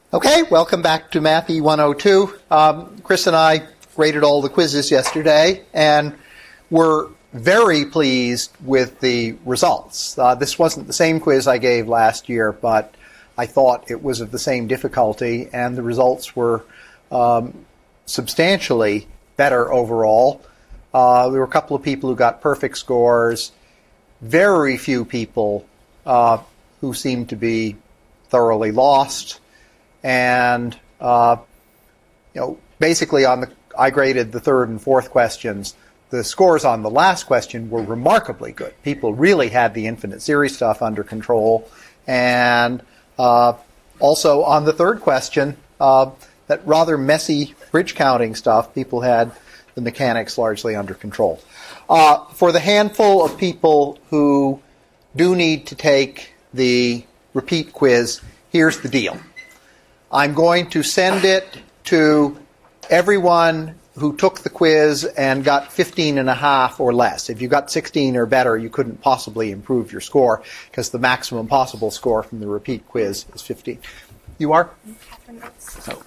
Okay, welcome back to Math E102. Chris and I graded all the quizzes yesterday, and we're very pleased with the results. This wasn't the same quiz I gave last year, but I thought it was of the same difficulty, and the results were substantially better overall. There were a couple of people who got perfect scores, very few people who seemed to be thoroughly lost. And basically, I graded the third and fourth questions. The scores on the last question were remarkably good. People really had the infinite series stuff under control, and also on the third question, that rather messy bridge counting stuff, people had the mechanics largely under control. For the handful of people who do need to take the repeat quiz, here's the deal. I'm going to send it to everyone who took the quiz and got 15.5 or less. If you got 16 or better, you couldn't possibly improve your score because the maximum possible score from the repeat quiz is 15. You are? Oh.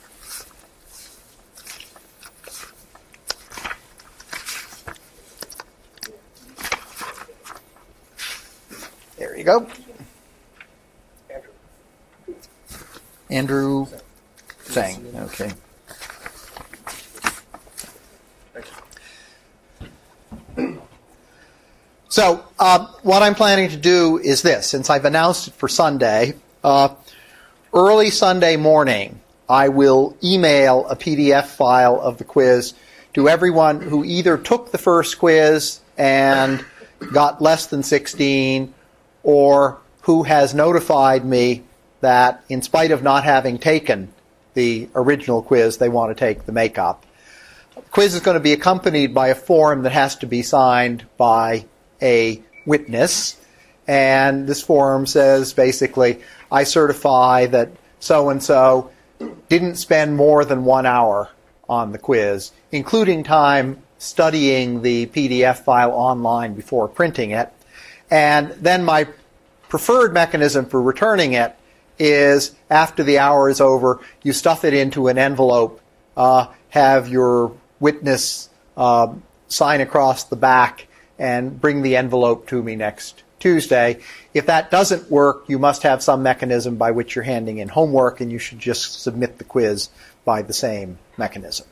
There you go. Andrew Zhang. Okay. So what I'm planning to do is this. Since I've announced it for Sunday, early Sunday morning, I will email a PDF file of the quiz to everyone who either took the first quiz and got less than 16, or who has notified me that in spite of not having taken the original quiz, they want to take the makeup. The quiz is going to be accompanied by a form that has to be signed by a witness. And this form says basically, I certify that so-and-so didn't spend more than 1 hour on the quiz, including time studying the PDF file online before printing it. And then my preferred mechanism for returning it is after the hour is over, you stuff it into an envelope, have your witness sign across the back, and bring the envelope to me next Tuesday. If that doesn't work, you must have some mechanism by which you're handing in homework, and you should just submit the quiz by the same mechanism.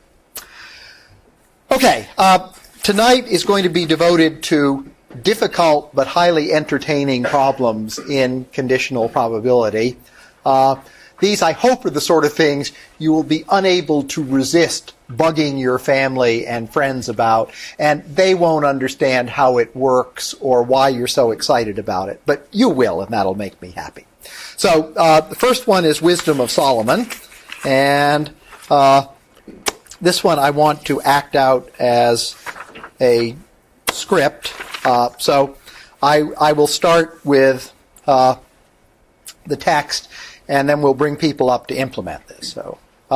Okay, tonight is going to be devoted to difficult but highly entertaining problems in conditional probability. These, I hope, are the sort of things you will be unable to resist bugging your family and friends about, and they won't understand how it works or why you're so excited about it. But you will, and that'll make me happy. So the first one is Wisdom of Solomon, and this one I want to act out as a script. So I will start with the text, and then we'll bring people up to implement this. So,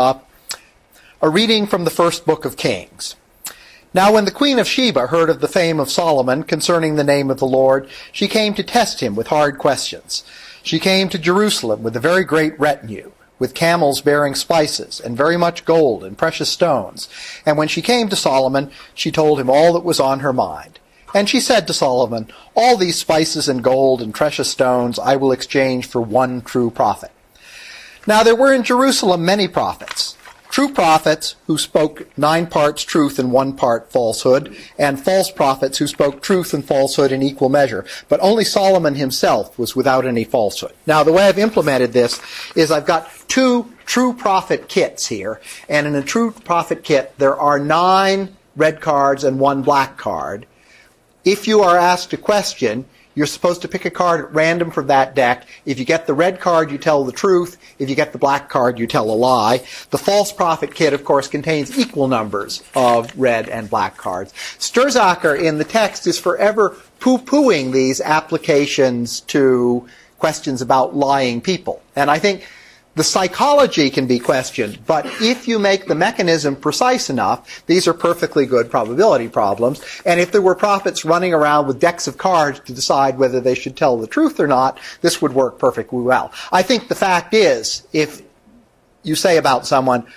a reading from the first book of Kings. Now when the queen of Sheba heard of the fame of Solomon concerning the name of the Lord, she came to test him with hard questions. She came to Jerusalem with a very great retinue, with camels bearing spices, and very much gold and precious stones. And when she came to Solomon, she told him all that was on her mind. And she said to Solomon, all these spices and gold and precious stones I will exchange for one true prophet. Now there were in Jerusalem many prophets, true prophets who spoke 9 parts truth and 1 part falsehood, and false prophets who spoke truth and falsehood in equal measure. But only Solomon himself was without any falsehood. Now the way I've implemented this is I've got 2 true prophet kits here, and in a true prophet kit there are 9 red cards and 1 black card. If you are asked a question, you're supposed to pick a card at random from that deck. If you get the red card, you tell the truth. If you get the black card, you tell a lie. The false prophet kit, of course, contains equal numbers of red and black cards. Sturzaker in the text is forever poo-pooing these applications to questions about lying people. And I think the psychology can be questioned, but if you make the mechanism precise enough, these are perfectly good probability problems. And if there were prophets running around with decks of cards to decide whether they should tell the truth or not, this would work perfectly well. I think the fact is, if you say about someone,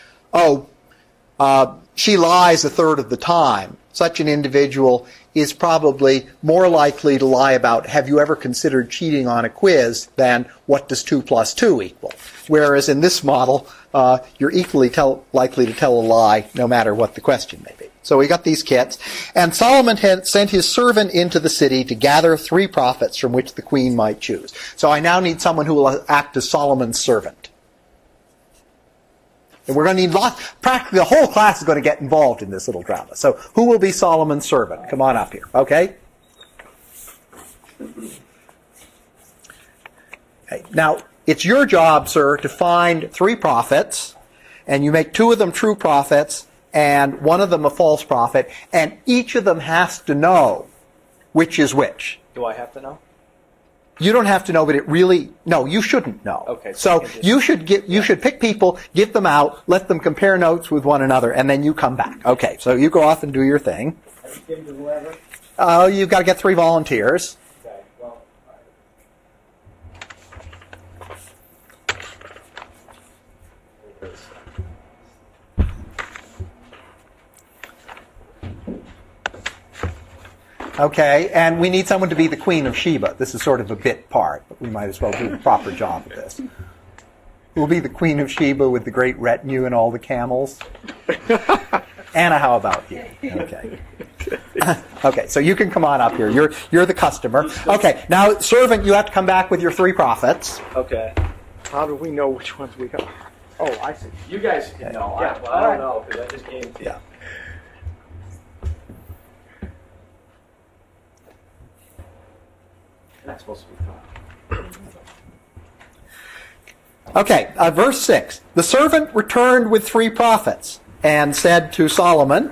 she lies a third of the time, such an individual is probably more likely to lie about, have you ever considered cheating on a quiz, than what does 2 plus 2 equal. Whereas in this model, you're equally likely to tell a lie no matter what the question may be. So we got these kits. And Solomon had sent his servant into the city to gather 3 prophets from which the queen might choose. So I now need someone who will act as Solomon's servant. And we're going to need practically the whole class is going to get involved in this little drama. So who will be Solomon's servant? Come on up here, okay? Now, it's your job, sir, to find 3 prophets, and you make 2 of them true prophets, and 1 of them a false prophet, and each of them has to know which is which. Do I have to know? You don't have to know, but you shouldn't know. Okay. So you should pick people, give them out, let them compare notes with one another, and then you come back. Okay, so you go off and do your thing. Give to whoever? You've got to get 3 volunteers. Okay, well, Okay, and we need someone to be the Queen of Sheba. This is sort of a bit part, but we might as well do the proper job of this. Who will be the Queen of Sheba with the great retinue and all the camels? Anna, how about you? Okay. Okay, so you can come on up here. You're the customer. Okay, now, servant, you have to come back with your 3 prophets. Okay. How do we know which ones we got? Oh, I see. You guys can know. Yeah. I don't know, because I just gave it to you. Yeah. That's supposed to be fun. Okay, verse 6. The servant returned with 3 prophets and said to Solomon,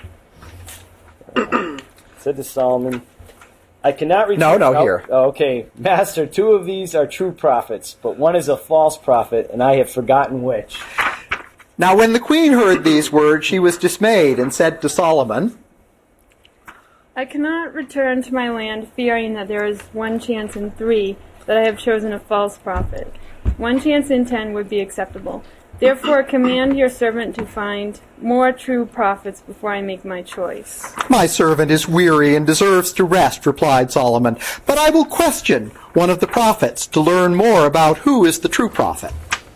said to Solomon, I cannot return. No, here. Okay, Master, 2 of these are true prophets, but 1 is a false prophet, and I have forgotten which. Now when the queen heard these words, she was dismayed and said to Solomon, I cannot return to my land, fearing that there is 1 chance in 3 that I have chosen a false prophet. 1 chance in 10 would be acceptable. Therefore, command your servant to find more true prophets before I make my choice. My servant is weary and deserves to rest, replied Solomon, but I will question one of the prophets to learn more about who is the true prophet.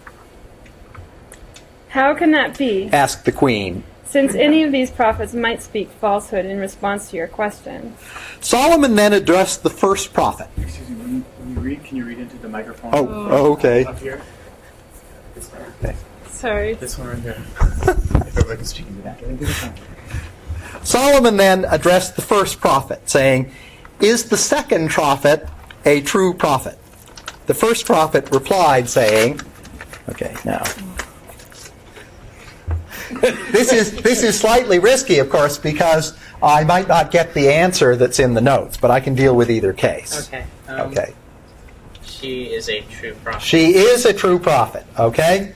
How can that be? Asked the queen. Since any of these prophets might speak falsehood in response to your question. Solomon then addressed the first prophet. Excuse me, when you read, can you read into the microphone? Oh, okay. Up here? Okay. Sorry. This one right there. If everybody's speaking to that. Solomon then addressed the first prophet, saying, Is the second prophet a true prophet? The first prophet replied, saying, okay, now. This is slightly risky, of course, because I might not get the answer that's in the notes, but I can deal with either case. Okay. Okay. She is a true prophet. She is a true prophet, okay?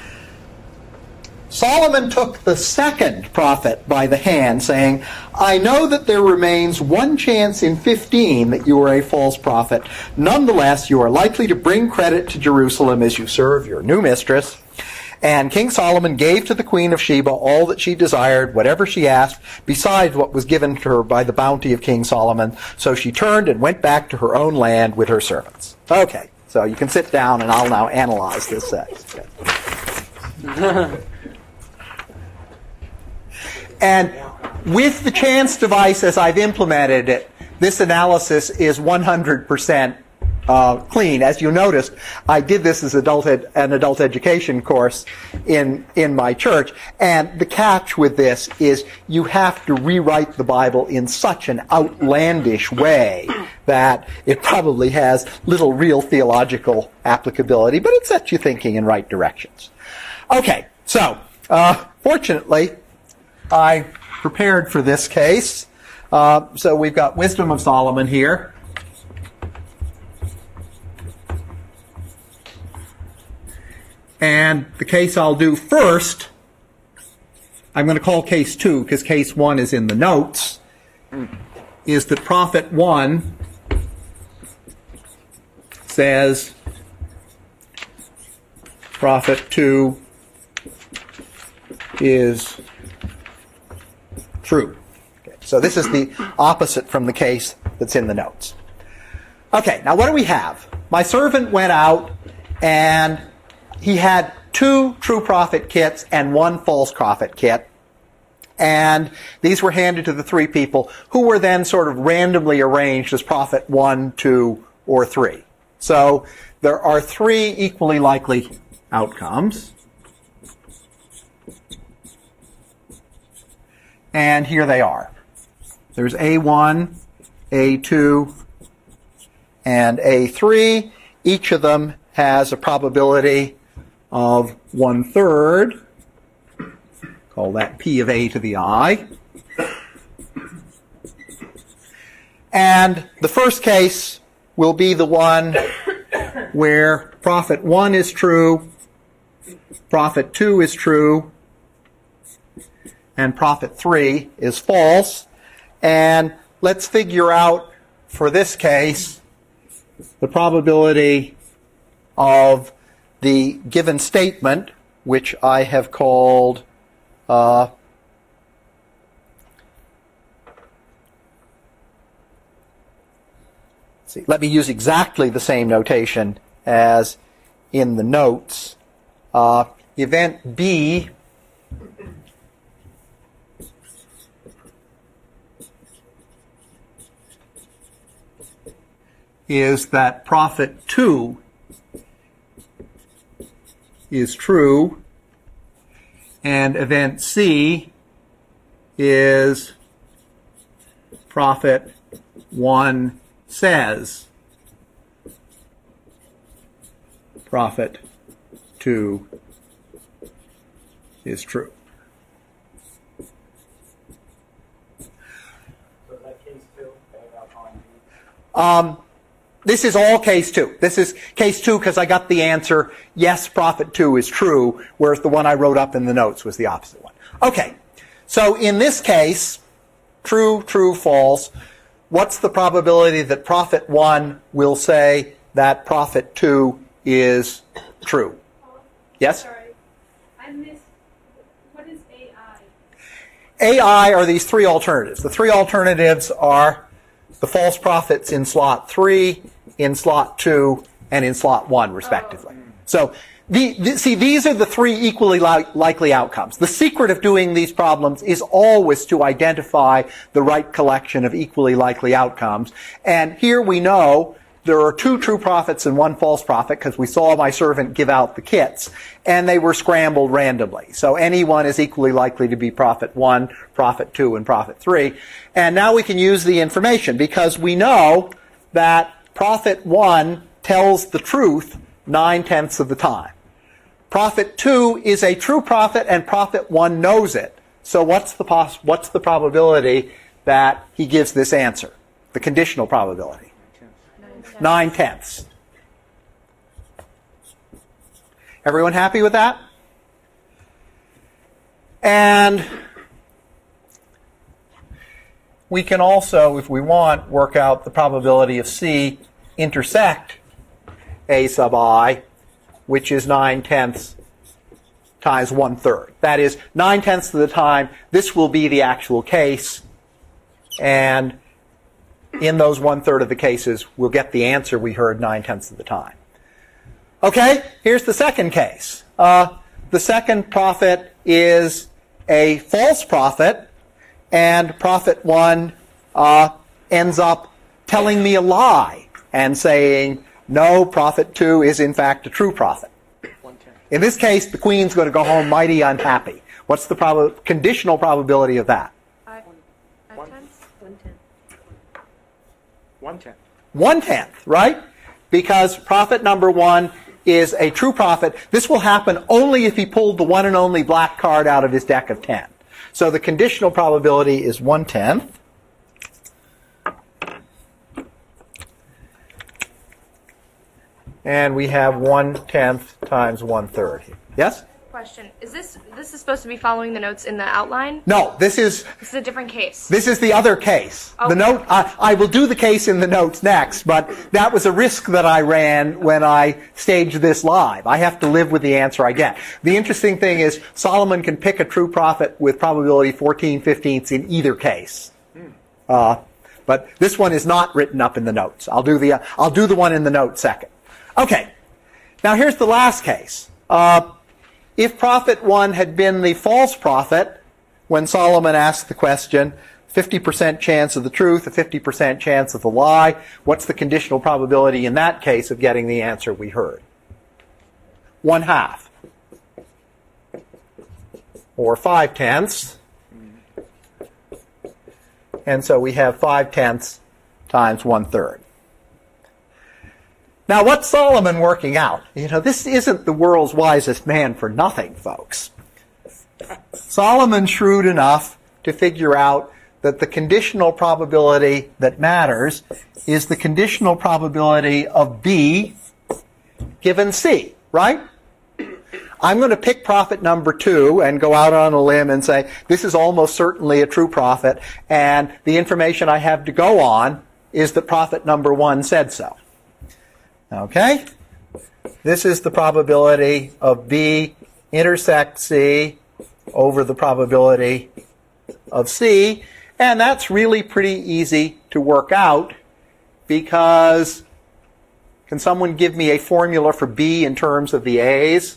Solomon took the second prophet by the hand, saying, I know that there remains 1 chance in 15 that you are a false prophet. Nonetheless, you are likely to bring credit to Jerusalem as you serve your new mistress. And King Solomon gave to the Queen of Sheba all that she desired, whatever she asked, besides what was given to her by the bounty of King Solomon. So she turned and went back to her own land with her servants. Okay, so you can sit down and I'll now analyze this. And with the chance device as I've implemented it, this analysis is 100% clean. As you noticed, I did this as an adult education course in my church, and the catch with this is you have to rewrite the Bible in such an outlandish way that it probably has little real theological applicability, but it sets you thinking in right directions. Okay, so fortunately, I prepared for this case. So we've got Wisdom of Solomon here. And the case I'll do first, I'm going to call case 2 because case 1 is in the notes, is that prophet 1 says prophet 2 is true. Okay, so this is the opposite from the case that's in the notes. Okay, now what do we have? My servant went out and he had 2 true profit kits and 1 false profit kit. And these were handed to the 3 people who were then sort of randomly arranged as profit 1, 2, or 3. So there are 3 equally likely outcomes. And here they are. There's A1, A2, and A3. Each of them has a probability of 1/3. Call that P of A to the I. And the first case will be the one where profit 1 is true, profit 2 is true, and profit 3 is false. And let's figure out, for this case, the probability of the given statement, which I have called let me use exactly the same notation as in the notes. Event B is that profit 2 is true, and event C is profit 1 says profit 2 is true. So is that case 2? This is all case 2. This is case 2 because I got the answer, yes, profit 2 is true, whereas the one I wrote up in the notes was the opposite one. Okay, so in this case, true, true, false, what's the probability that profit 1 will say that profit 2 is true? Yes? Sorry, I missed. What is AI? AI are these 3 alternatives. The 3 alternatives are the false profits in slot 3, in slot 2, and in slot 1, respectively. So, see, these are the 3 equally likely outcomes. The secret of doing these problems is always to identify the right collection of equally likely outcomes. And here we know there are 2 true profits and 1 false profit because we saw my servant give out the kits, and they were scrambled randomly. So any one is equally likely to be profit 1, profit 2, and profit 3. And now we can use the information because we know that profit 1 tells the truth 9/10 of the time. Profit 2 is a true profit, and profit 1 knows it. So what's the probability that he gives this answer? The conditional probability. 9/10. Everyone happy with that? And we can also, if we want, work out the probability of C intersect A sub I, which is 9/10 times 1/3. That is, 9/10 of the time, this will be the actual case, and in those 1/3 of the cases, we'll get the answer we heard 9/10 of the time. Okay, here's the second case. The second profit is a false profit, and profit 1 ends up telling me a lie and saying, no, profit 2 is in fact a true profit. In this case, the queen's going to go home mighty unhappy. What's the conditional probability of that? 1/10. 1/10, right? Because profit number 1 is a true profit. This will happen only if he pulled the one and only black card out of his deck of 10. So the conditional probability is 1/10. And we have 1/10 times 1/3 here. Yes? Question: this is supposed to be following the notes in the outline? No, this is This is a different case. This is the other case. Okay. The note, I will do the case in the notes next, but that was a risk that I ran when I staged this live. I have to live with the answer I get. The interesting thing is Solomon can pick a true prophet with probability 14/15 in either case. But this one is not written up in the notes. I'll do the one in the notes second. Okay. Now here's the last case. If prophet 1 had been the false prophet, when Solomon asked the question, 50% chance of the truth, a 50% chance of the lie, what's the conditional probability in that case of getting the answer we heard? 1/2. Or 5/10. And so we have 5/10 times 1/3. Now, what's Solomon working out? This isn't the world's wisest man for nothing, folks. Solomon's shrewd enough to figure out that the conditional probability that matters is the conditional probability of B given C, right? I'm going to pick prophet number 2 and go out on a limb and say, this is almost certainly a true prophet, and the information I have to go on is that prophet number 1 said so. Okay? This is the probability of B intersect C over the probability of C, and that's really pretty easy to work out because, can someone give me a formula for B in terms of the A's?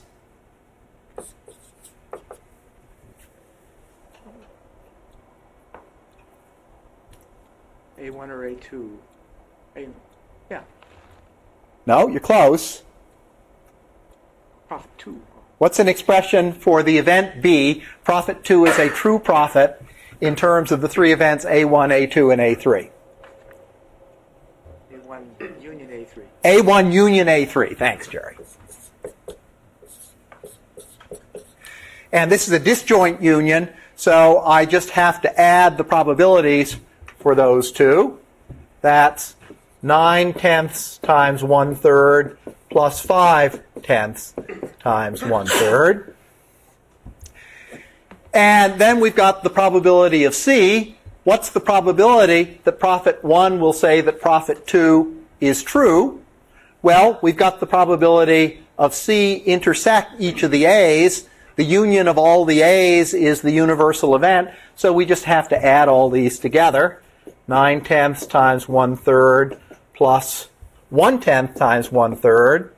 A1 or A2? Yeah. No, you're close. Prophet 2. What's an expression for the event B? Prophet 2 is a true prophet in terms of the three events A1, A2, and A3. A1 union A3. A1 union A3. Thanks, Jerry. And this is a disjoint union, so I just have to add the probabilities for those two. That's 9/10 times 1/3 plus 5/10 times 1/3. And then we've got the probability of C. What's the probability that prophet 1 will say that prophet 2 is true? Well, we've got the probability of C intersect each of the A's. The union of all the A's is the universal event, so we just have to add all these together. 9/10 times 1/3 plus 1/10 times 1/3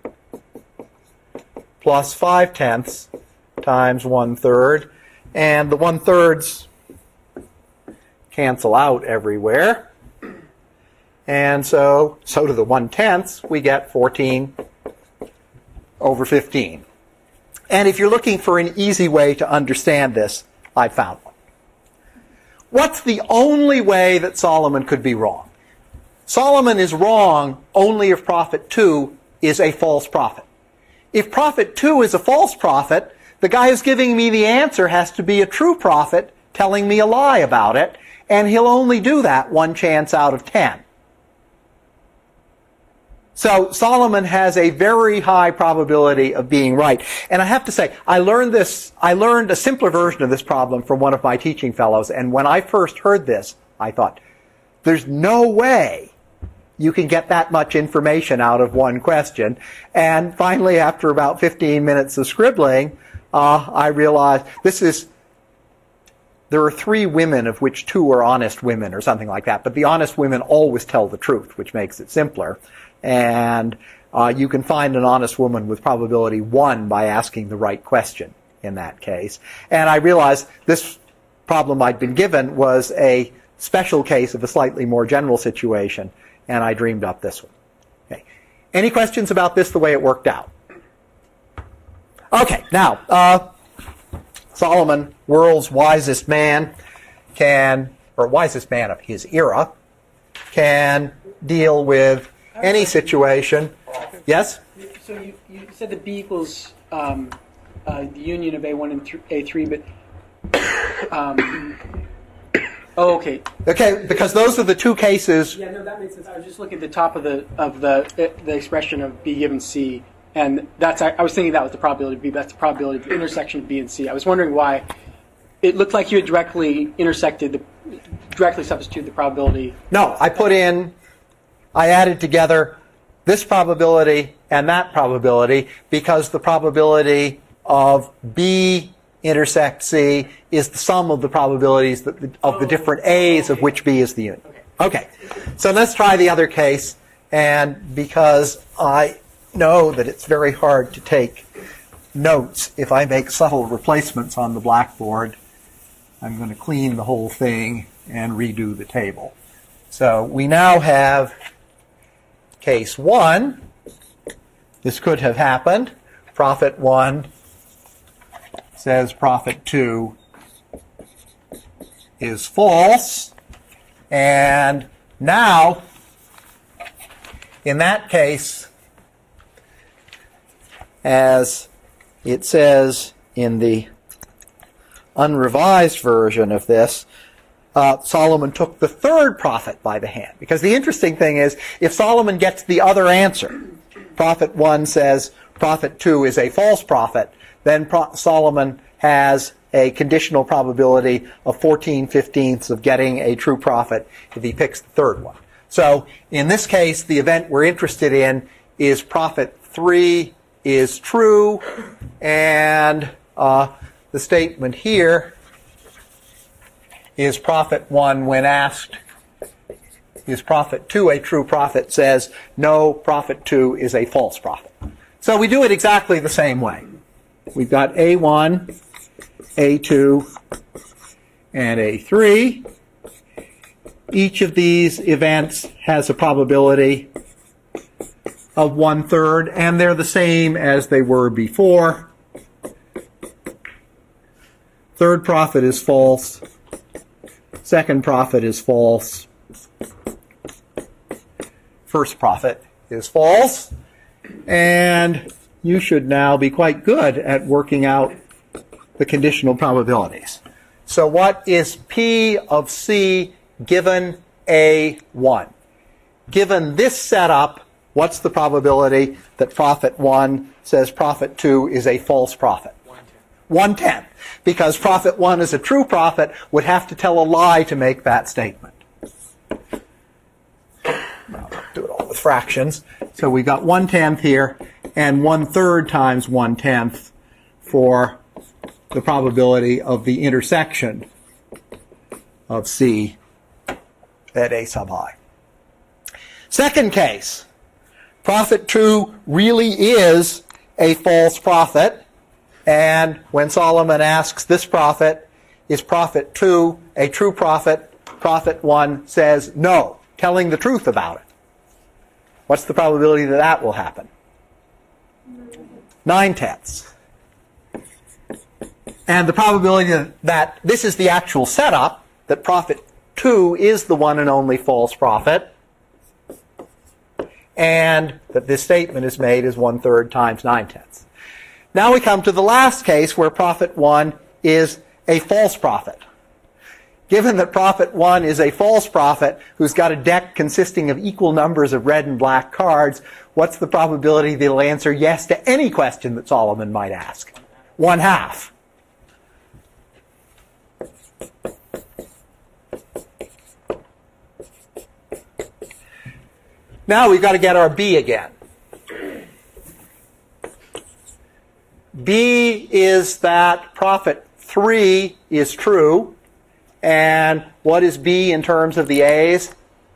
plus 5/10 times 1/3. And the 1/3s cancel out everywhere. And so do the 1/10s. We get 14 over 15. And if you're looking for an easy way to understand this, I found one. What's the only way that Solomon could be wrong? Solomon is wrong only if prophet 2 is a false prophet. If prophet 2 is a false prophet, the guy who's giving me the answer has to be a true prophet telling me a lie about it, and he'll only do that 1 chance out of 10. So Solomon has a very high probability of being right. And I have to say, I learned a simpler version of this problem from one of my teaching fellows, and when I first heard this, I thought, there's no way you can get that much information out of one question. And finally, after about 15 minutes of scribbling, I realized there are 3 women of which 2 are honest women or something like that, but the honest women always tell the truth, which makes it simpler. And you can find an honest woman with probability 1 by asking the right question in that case. And I realized this problem I'd been given was a special case of a slightly more general situation, and I dreamed up this one. Okay. Any questions about this, the way it worked out? Okay, now, Solomon, world's wisest man, wisest man of his era, can deal with any situation. Yes? So you said that B equals the union of A1 and A3, but okay. Okay, because those are the 2 cases. Yeah, no, that makes sense. I was just looking at the top of the expression of B given C, And I was thinking that was the probability of B, but that's the probability of the intersection of B and C. I was wondering why it looked like you had directly substituted the probability. No, I added together this probability and that probability because the probability of B intersect C is the sum of the probabilities of the different A's of which B is the union. Okay, so let's try the other case. And because I know that it's very hard to take notes if I make subtle replacements on the blackboard, I'm going to clean the whole thing and redo the table. So we now have case 1. This could have happened. Prophet 1 says prophet 2 is false. And now, in that case, as it says in the unrevised version of this, Solomon took the third prophet by the hand. Because the interesting thing is, if Solomon gets the other answer, prophet 1 says prophet 2 is a false prophet, then Solomon has a conditional probability of 14/15 of getting a true prophet if he picks the third one. So in this case, the event we're interested in is prophet 3 is true, and the statement here is prophet 1 when asked, is prophet 2 a true prophet, says, no, prophet 2 is a false prophet. So we do it exactly the same way. We've got A1, A2, and A3. Each of these events has a probability of 1/3, and they're the same as they were before. Third prophet is false. Second prophet is false. First prophet is false. And you should now be quite good at working out the conditional probabilities. So what is P of C given A1? Given this setup, what's the probability that prophet 1 says prophet 2 is a false prophet? 1/10. Because prophet 1 is a true prophet, would have to tell a lie to make that statement. I'll do it all with fractions. So we got 1/10 here, and 1/3 times 1/10 for the probability of the intersection of C at A sub I. Second case, prophet 2 really is a false prophet, and when Solomon asks this prophet, is prophet 2 a true prophet, prophet 1 says no, telling the truth about it. What's the probability that that will happen? 9/10. And the probability that this is the actual setup, that prophet 2 is the one and only false prophet, and that this statement is made is 1/3 times 9/10. Now we come to the last case where prophet 1 is a false prophet. Given that prophet 1 is a false prophet who's got a deck consisting of equal numbers of red and black cards, what's the probability that he'll answer yes to any question that Solomon might ask? 1/2. Now we've got to get our B again. B is that prophet 3 is true. And what is B in terms of the A's?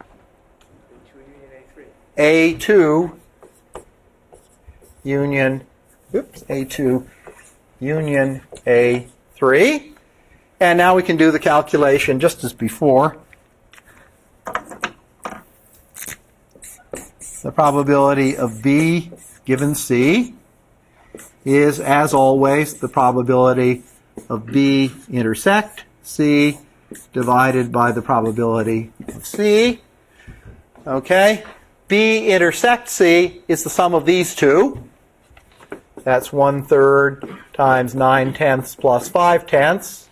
A2 union A2 union A3. And now we can do the calculation just as before. The probability of B given C is, as always, the probability of B intersect C divided by the probability of C. Okay? B intersect C is the sum of these two. That's 1/3 times 9/10 plus 5/10.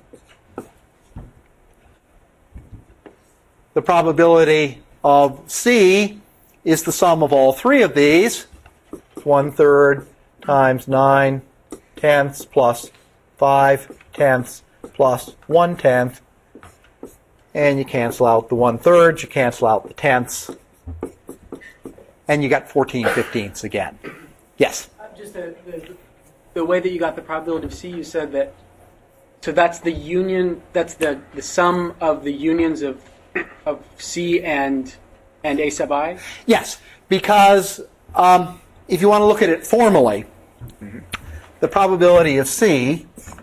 The probability of C is the sum of all three of these. 1/3 times 9/10 plus 5/10 plus 1/10. And you cancel out the 1/3, you cancel out the tenths, and you got 14/15 again. Yes? Just the way that you got the probability of C, you said that, so that's the union, that's the sum of the unions of C and A sub I? Yes, because if you want to look at it formally, the probability of C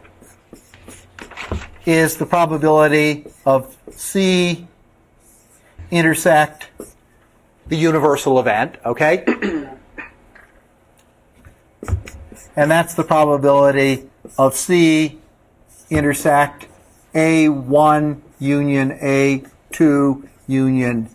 is the probability of C intersect the universal event, okay? And that's the probability of C intersect A1 union A2 union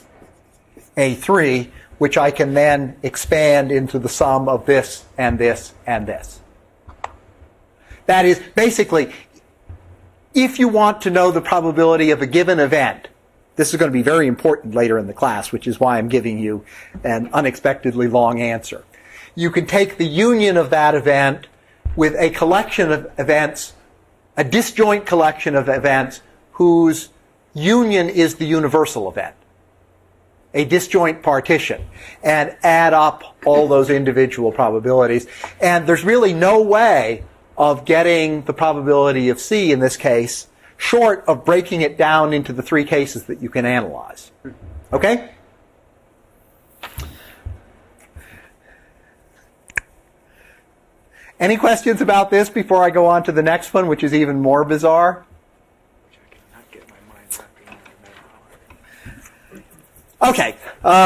A3, which I can then expand into the sum of this and this and this. That is, basically, if you want to know the probability of a given event, this is going to be very important later in the class, which is why I'm giving you an unexpectedly long answer. You can take the union of that event with a collection of events, a disjoint collection of events whose union is the universal event, a disjoint partition, and add up all those individual probabilities. And there's really no way of getting the probability of C in this case short of breaking it down into the three cases that you can analyze. Okay? Any questions about this before I go on to the next one, which is even more bizarre? Okay.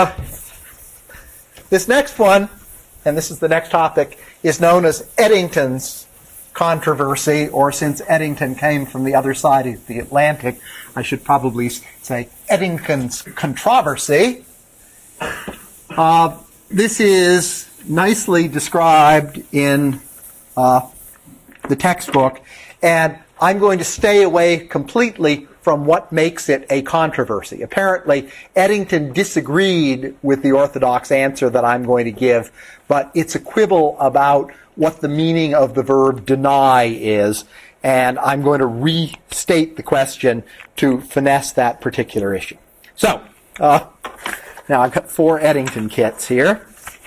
This next one, and this is the next topic, is known as Eddington's controversy, or since Eddington came from the other side of the Atlantic, I should probably say Eddington's controversy. This is nicely described in the textbook, and I'm going to stay away completely from what makes it a controversy. Apparently, Eddington disagreed with the orthodox answer that I'm going to give, but it's a quibble about what the meaning of the verb deny is, and I'm going to restate the question to finesse that particular issue. So, now I've got 4 Eddington kits here.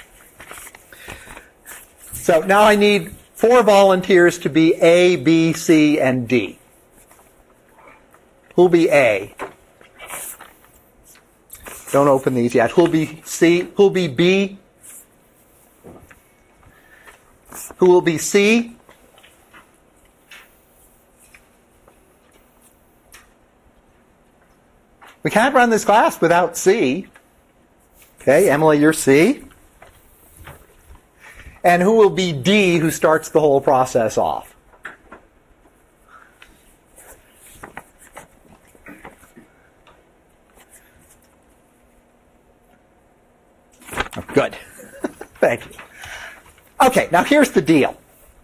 So now I need 4 volunteers to be A, B, C, and D. Who'll be A? Don't open these yet. Who'll be C? Who'll be B? Who will be C? We can't run this class without C. Okay, Emily, you're C. And who will be D, who starts the whole process off? Oh, good. Thank you. Okay, now here's the deal.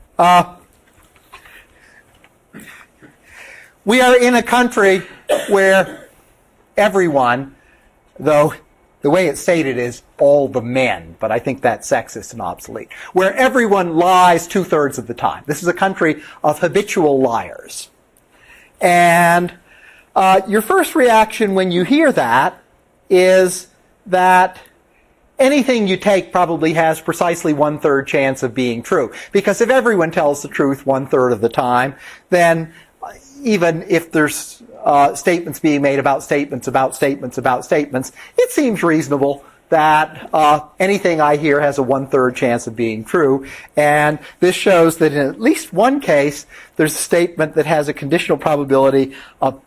We are in a country where everyone, though the way it's stated is all the men, but I think that's sexist and obsolete, where everyone lies 2/3 of the time. This is a country of habitual liars. And your first reaction when you hear that is that anything you take probably has precisely 1/3 chance of being true. Because if everyone tells the truth 1/3 of the time, then even if there's statements being made about statements, about statements, about statements, it seems reasonable that anything I hear has a 1/3 chance of being true. And this shows that in at least one case, there's a statement that has a conditional probability of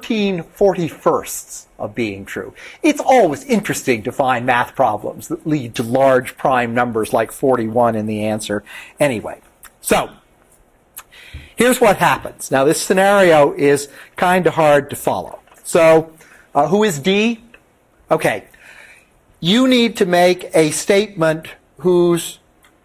13/41 of being true. It's always interesting to find math problems that lead to large prime numbers like 41 in the answer. Anyway, so here's what happens. Now, this scenario is kind of hard to follow. So, who is D? Okay. You need to make a statement whose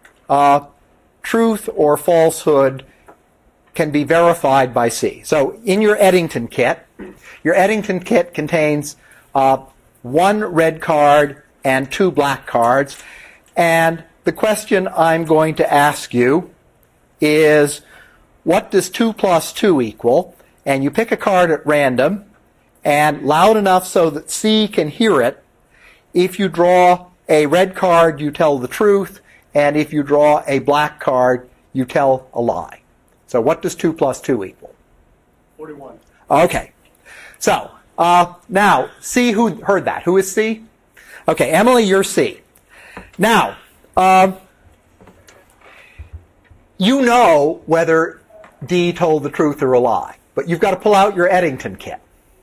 truth or falsehood can be verified by C. So, in your Eddington kit contains 1 red card and 2 black cards. And the question I'm going to ask you is, what does 2 plus 2 equal? And you pick a card at random, and loud enough so that C can hear it. If you draw a red card, you tell the truth, and if you draw a black card, you tell a lie. So what does 2 plus 2 equal? 41. Okay. So, now, C, who heard that? Who is C? Okay, Emily, you're C. Now, you know whether D told the truth or a lie, but you've got to pull out your Eddington kit.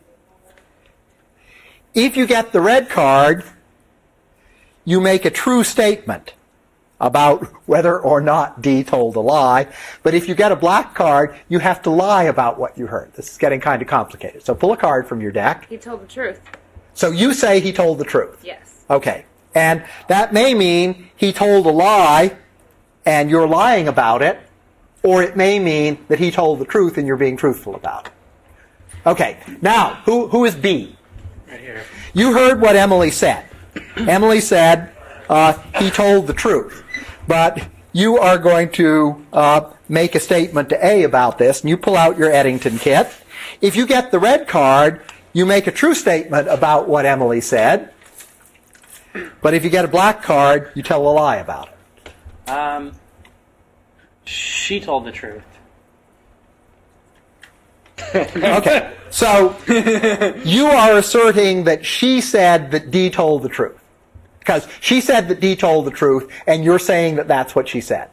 If you get the red card, you make a true statement about whether or not D told a lie. But if you get a black card, you have to lie about what you heard. This is getting kind of complicated. So pull a card from your deck. He told the truth. So you say he told the truth. Yes. Okay. And that may mean he told a lie and you're lying about it, or it may mean that he told the truth and you're being truthful about it. Okay. Now, who is B? Right here. You heard what Emily said. Emily said he told the truth. But you are going to make a statement to A about this, and you pull out your Eddington kit. If you get the red card, you make a true statement about what Emily said. But if you get a black card, you tell a lie about it. She told the truth. Okay. So you are asserting that she said that D told the truth. Because she said that D told the truth, and you're saying that that's what she said.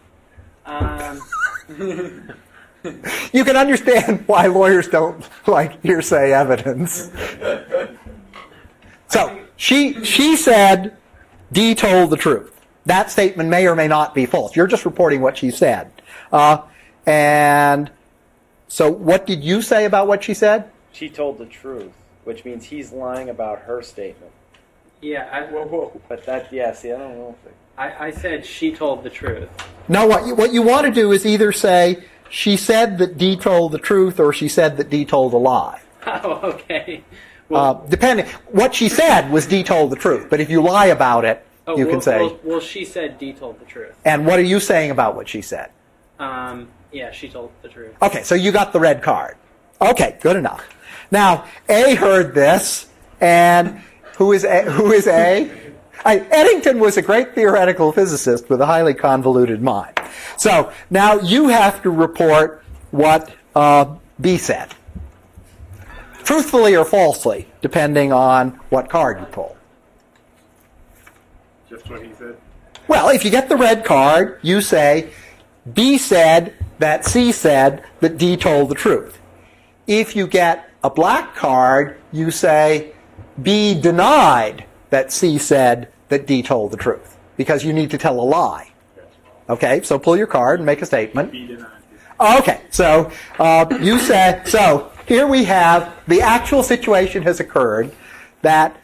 You can understand why lawyers don't like hearsay evidence. So she said D told the truth. That statement may or may not be false. You're just reporting what she said. And so what did you say about what she said? She told the truth, which means he's lying about her statement. Yeah, But that, yeah, see, I don't know. I said she told the truth. No, what you want to do is either say she said that D told the truth or she said that D told a lie. Oh, okay. Depending, what she said was D told the truth, but if you lie about it, you can say. Well, she said D told the truth. And what are you saying about what she said? Yeah, she told the truth. Okay, so you got the red card. Okay, good enough. Now, A heard this, and who is A? Eddington was a great theoretical physicist with a highly convoluted mind. So now you have to report what B said. Truthfully or falsely, depending on what card you pull. Just what he said. Well, if you get the red card, you say B said that C said that D told the truth. If you get a black card, you say B denied that C said that D told the truth, because you need to tell a lie. Okay, so pull your card and make a statement. B denied. Okay, so you said, so here we have the actual situation has occurred that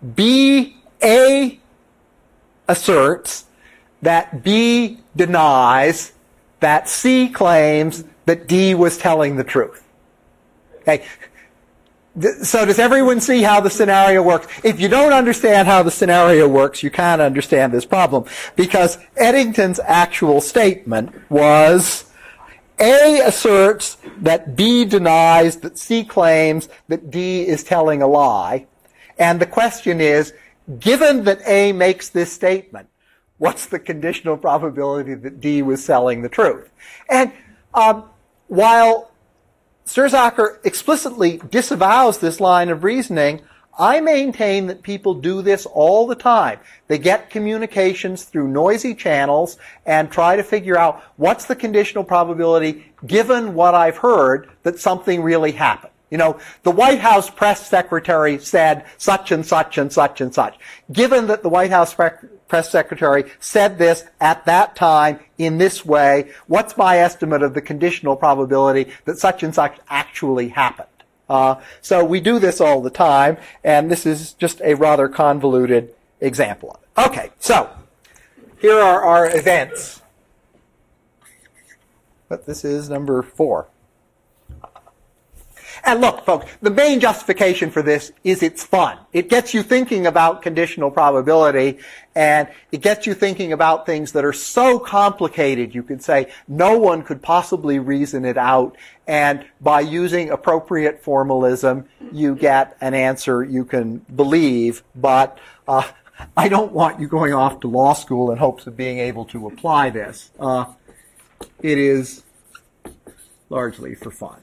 A asserts that B denies that C claims that D was telling the truth. Okay. So does everyone see how the scenario works? If you don't understand how the scenario works, you can't understand this problem. Because Eddington's actual statement was, A asserts that B denies that C claims that D is telling a lie. And the question is, given that A makes this statement, what's the conditional probability that D was telling the truth? And while Sturzacher explicitly disavows this line of reasoning, I maintain that people do this all the time. They get communications through noisy channels and try to figure out what's the conditional probability, given what I've heard, that something really happened. You know, the White House press secretary said such and such and such and such. Given that the White House press secretary said this at that time in this way, what's my estimate of the conditional probability that such and such actually happened? So we do this all the time, and this is just a rather convoluted example of it. Okay, so here are our events. But this is number 4. And look, folks, the main justification for this is it's fun. It gets you thinking about conditional probability, and it gets you thinking about things that are so complicated, you could say no one could possibly reason it out, and by using appropriate formalism, you get an answer you can believe, but I don't want you going off to law school in hopes of being able to apply this. It is largely for fun.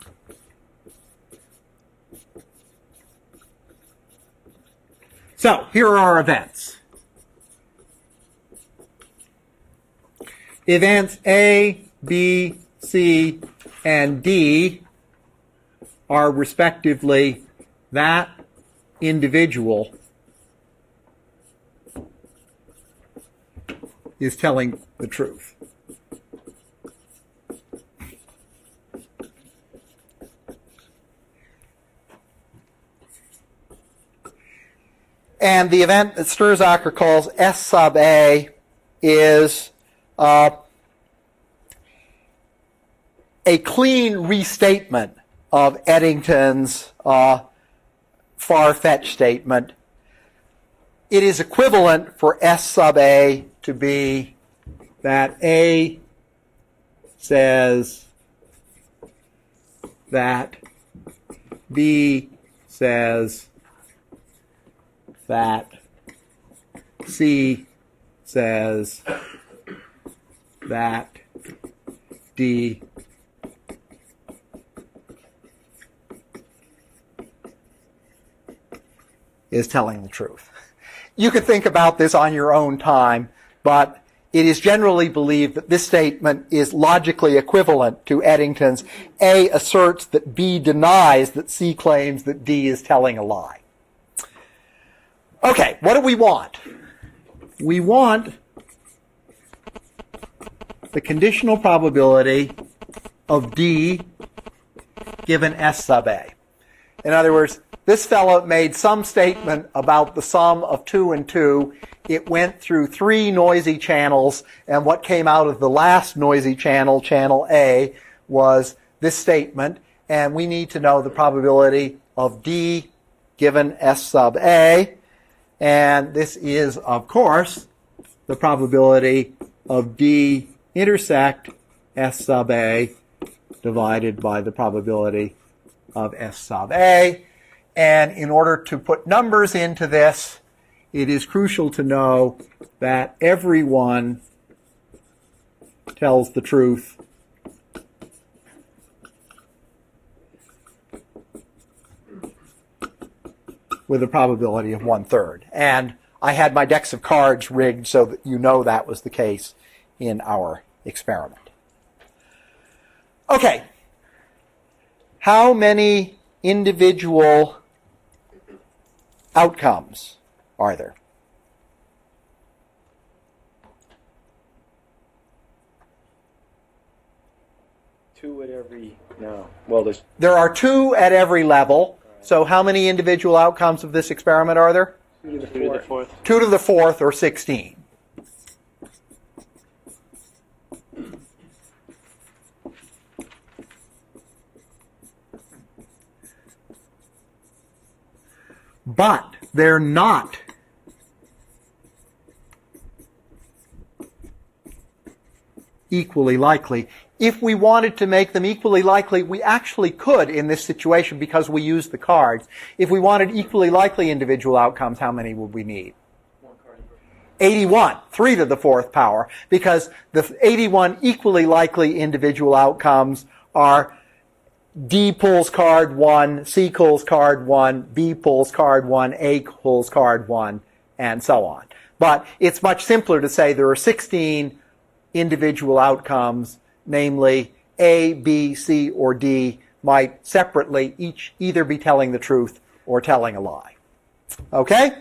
So, here are our events. Events A, B, C, and D are respectively that individual is telling the truth. And the event that Sturzacher calls S sub A is a clean restatement of Eddington's far-fetched statement. It is equivalent for S sub A to be that A says that B says that C says that D is telling the truth. You could think about this on your own time, but it is generally believed that this statement is logically equivalent to Eddington's A asserts that B denies that C claims that D is telling a lie. Okay, what do we want? We want the conditional probability of D given S sub A. In other words, this fellow made some statement about the sum of 2 and 2. It went through 3 noisy channels, and what came out of the last noisy channel, channel A, was this statement, and we need to know the probability of D given S sub A. And this is, of course, the probability of D intersect S sub A divided by the probability of S sub A. And in order to put numbers into this, it is crucial to know that everyone tells the truth with a probability of 1/3. And I had my decks of cards rigged so that you know that was the case in our experiment. Okay. How many individual outcomes are there? Two at every, no. Well, There are 2 at every level. So how many individual outcomes of this experiment are there? 2 to the 4th. 2 to the 4th, or 16. But they're not equally likely. If we wanted to make them equally likely, we actually could in this situation because we used the cards. If we wanted equally likely individual outcomes, how many would we need? 81, 3 to the 4th power, because the 81 equally likely individual outcomes are D pulls card 1, C pulls card 1, B pulls card 1, A pulls card 1, and so on. But it's much simpler to say there are 16 individual outcomes, namely A, B, C, or D might separately each either be telling the truth or telling a lie. Okay?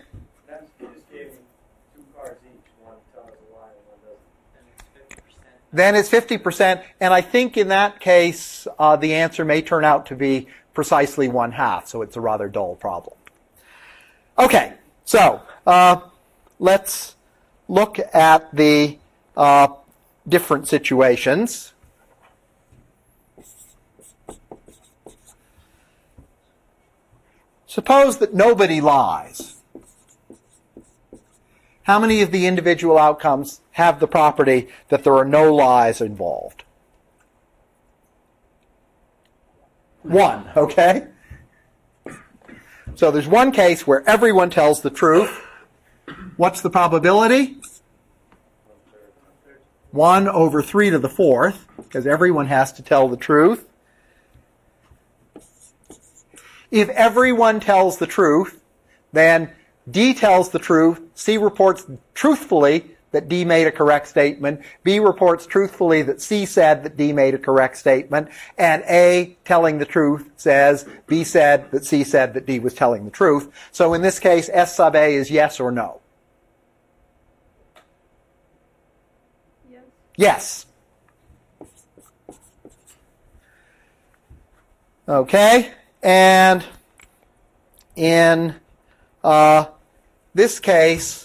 Then it's 50%, and I think in that case the answer may turn out to be precisely 1/2, so it's a rather dull problem. Okay, so let's look at the different situations. Suppose that nobody lies. How many of the individual outcomes have the property that there are no lies involved? 1, okay? So there's one case where everyone tells the truth. What's the probability? 1 over 3 to the 4th, because everyone has to tell the truth. If everyone tells the truth, then D tells the truth, C reports truthfully that D made a correct statement, B reports truthfully that C said that D made a correct statement, and A, telling the truth, says B said that C said that D was telling the truth. So in this case, S sub A is yes or no? Yes. Okay, and in this case,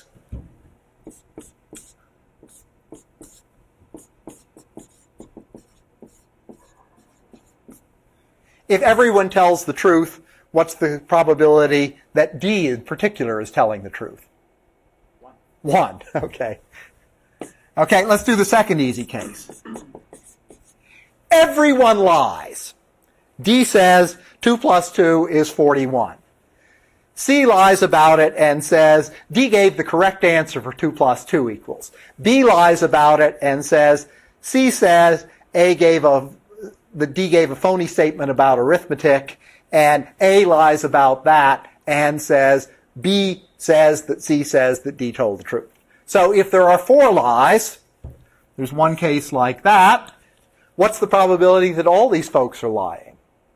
if everyone tells the truth, what's the probability that D in particular is telling the truth? 1. Okay. Okay, let's do the second easy case. Everyone lies. D says 2 plus 2 is 41. C lies about it and says D gave the correct answer for 2 plus 2 equals. B lies about it and says C says D gave a phony statement about arithmetic, and A lies about that and says B says that C says that D told the truth. So if there are 4 lies, there's one case like that, what's the probability that all these folks are lying?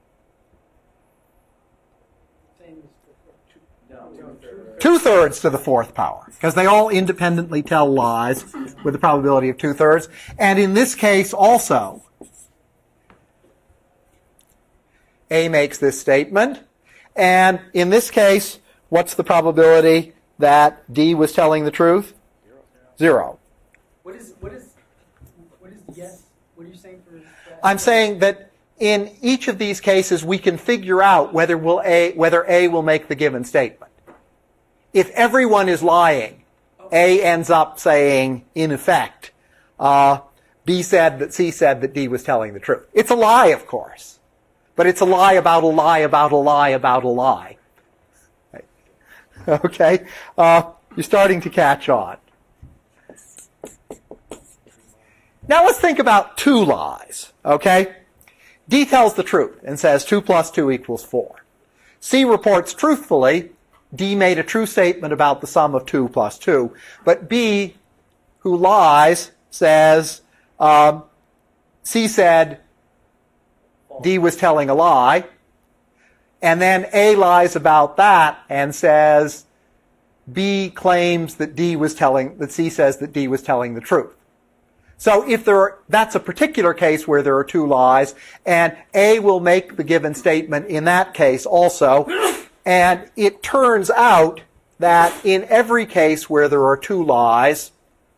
2/3 to the 4th power, because they all independently tell lies with a probability of 2/3. And in this case also, A makes this statement, and in this case, what's the probability that D was telling the truth? 0. What is yes? What are you saying for that? I'm saying that in each of these cases, we can figure out whether A will make the given statement. If everyone is lying, A ends up saying, in effect, B said that C said that D was telling the truth. It's a lie, of course. But it's a lie about a lie about a lie about a lie. Okay? You're starting to catch on. Now let's think about 2 lies. Okay? D tells the truth and says 2 plus 2 equals 4. C reports truthfully D made a true statement about the sum of 2 plus 2. But B, who lies, says C said D was telling a lie. And then A lies about that and says B claims that C says that D was telling the truth. So that's a particular case where there are 2 lies, and A will make the given statement in that case also. And it turns out that in every case where there are 2 lies,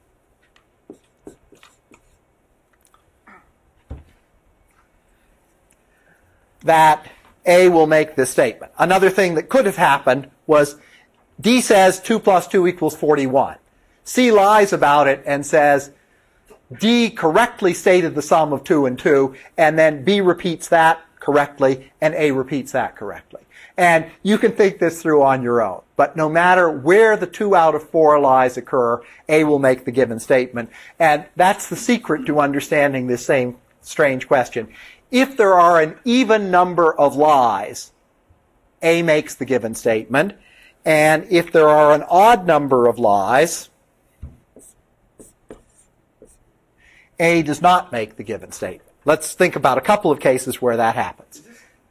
that A will make this statement. Another thing that could have happened was D says 2 plus 2 equals 41. C lies about it and says D correctly stated the sum of 2 and 2, and then B repeats that correctly, and A repeats that correctly. And you can think this through on your own. But no matter where the 2 out of 4 lies occur, A will make the given statement. And that's the secret to understanding this same strange question. If there are an even number of lies, A makes the given statement. And if there are an odd number of lies, A does not make the given statement. Let's think about a couple of cases where that happens.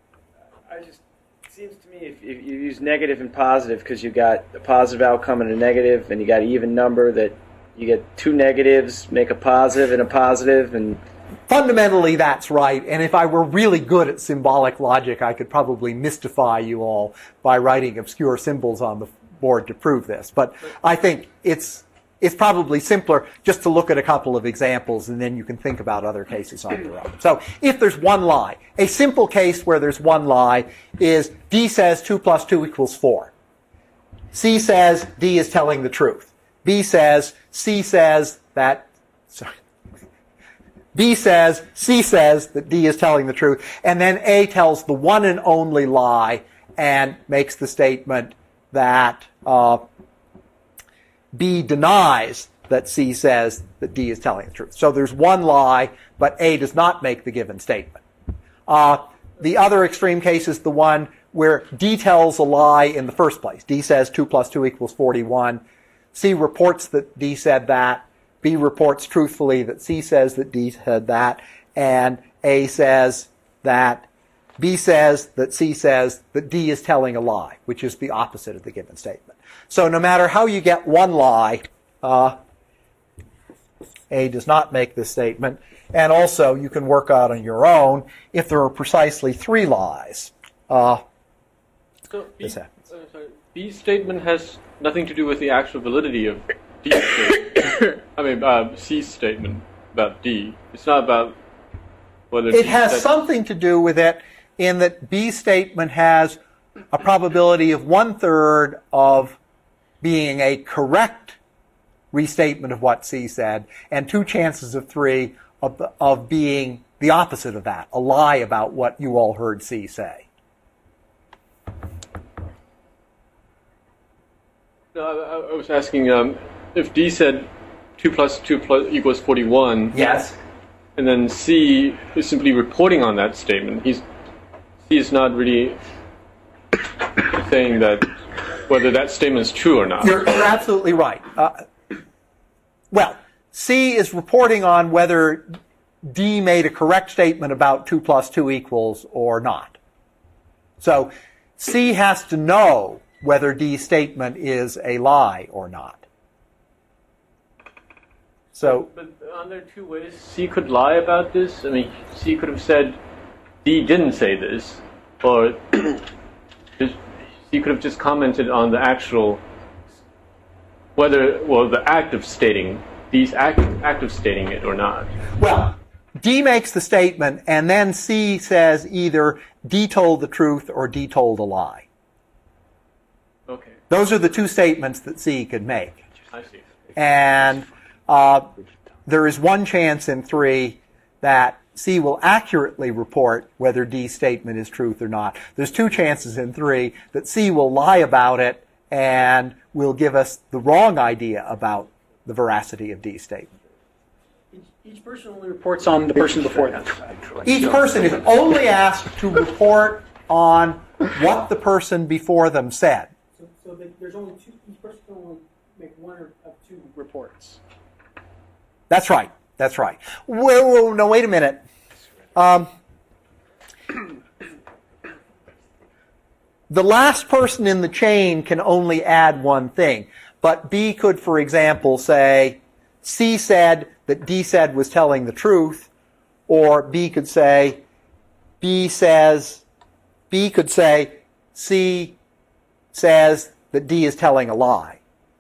It seems to me if you use negative and positive, because you got a positive outcome and a negative, and you got an even number, that you get 2 negatives, make a positive and a positive, and fundamentally that's right. And if I were really good at symbolic logic, I could probably mystify you all by writing obscure symbols on the board to prove this. But I think it's it's probably simpler just to look at a couple of examples, and then you can think about other cases on your own. So if there's one lie, a simple case where there's one lie is D says 2 plus 2 equals 4. C says D is telling the truth. B says C says that D is telling the truth. And then A tells the one and only lie and makes the statement that B denies that C says that D is telling the truth. So there's one lie, but A does not make the given statement. The other extreme case is the one where D tells a lie in the first place. D says 2 plus 2 equals 41. C reports that D said that. B reports truthfully that C says that D said that. And A says that B says that C says that D is telling a lie, which is the opposite of the given statement. So no matter how you get one lie, A does not make this statement. And also, you can work out on your own if there are precisely 3 lies. So B's statement has nothing to do with the actual validity of D's statement. I mean, C's statement about D. It's not about whether it has something to do with it in that B's statement has a probability of 1/3 of being a correct restatement of what C said, and 2 chances of 3 of being the opposite of that, a lie about what you all heard C say. No, I was asking if D said 2 plus 2 equals 41. Yes. And then C is simply reporting on that statement. C is not really saying that whether that statement is true or not. You're absolutely right. Well, C is reporting on whether D made a correct statement about 2 plus 2 equals or not. So C has to know whether D's statement is a lie or not. So, but aren't there 2 ways C could lie about this? I mean, C could have said D didn't say this, or C could have just commented on the actual the act of stating D's act of stating it or not. Well, D makes the statement, and then C says either D told the truth or D told a lie. Okay. Those are the 2 statements that C could make. I see. And there is 1 chance in 3 that C will accurately report whether D's statement is truth or not. There's 2 chances in 3 that C will lie about it and will give us the wrong idea about the veracity of D's statement. Each person only reports on the person before them. Each person is only asked to report on what the person before them said. So there's only 2. Each person can only make 1 of 2 reports. That's right. That's right. Whoa, no, wait a minute. The last person in the chain can only add 1 thing. But B could, for example, say C said that D said was telling the truth, or B could say C says that D is telling a lie.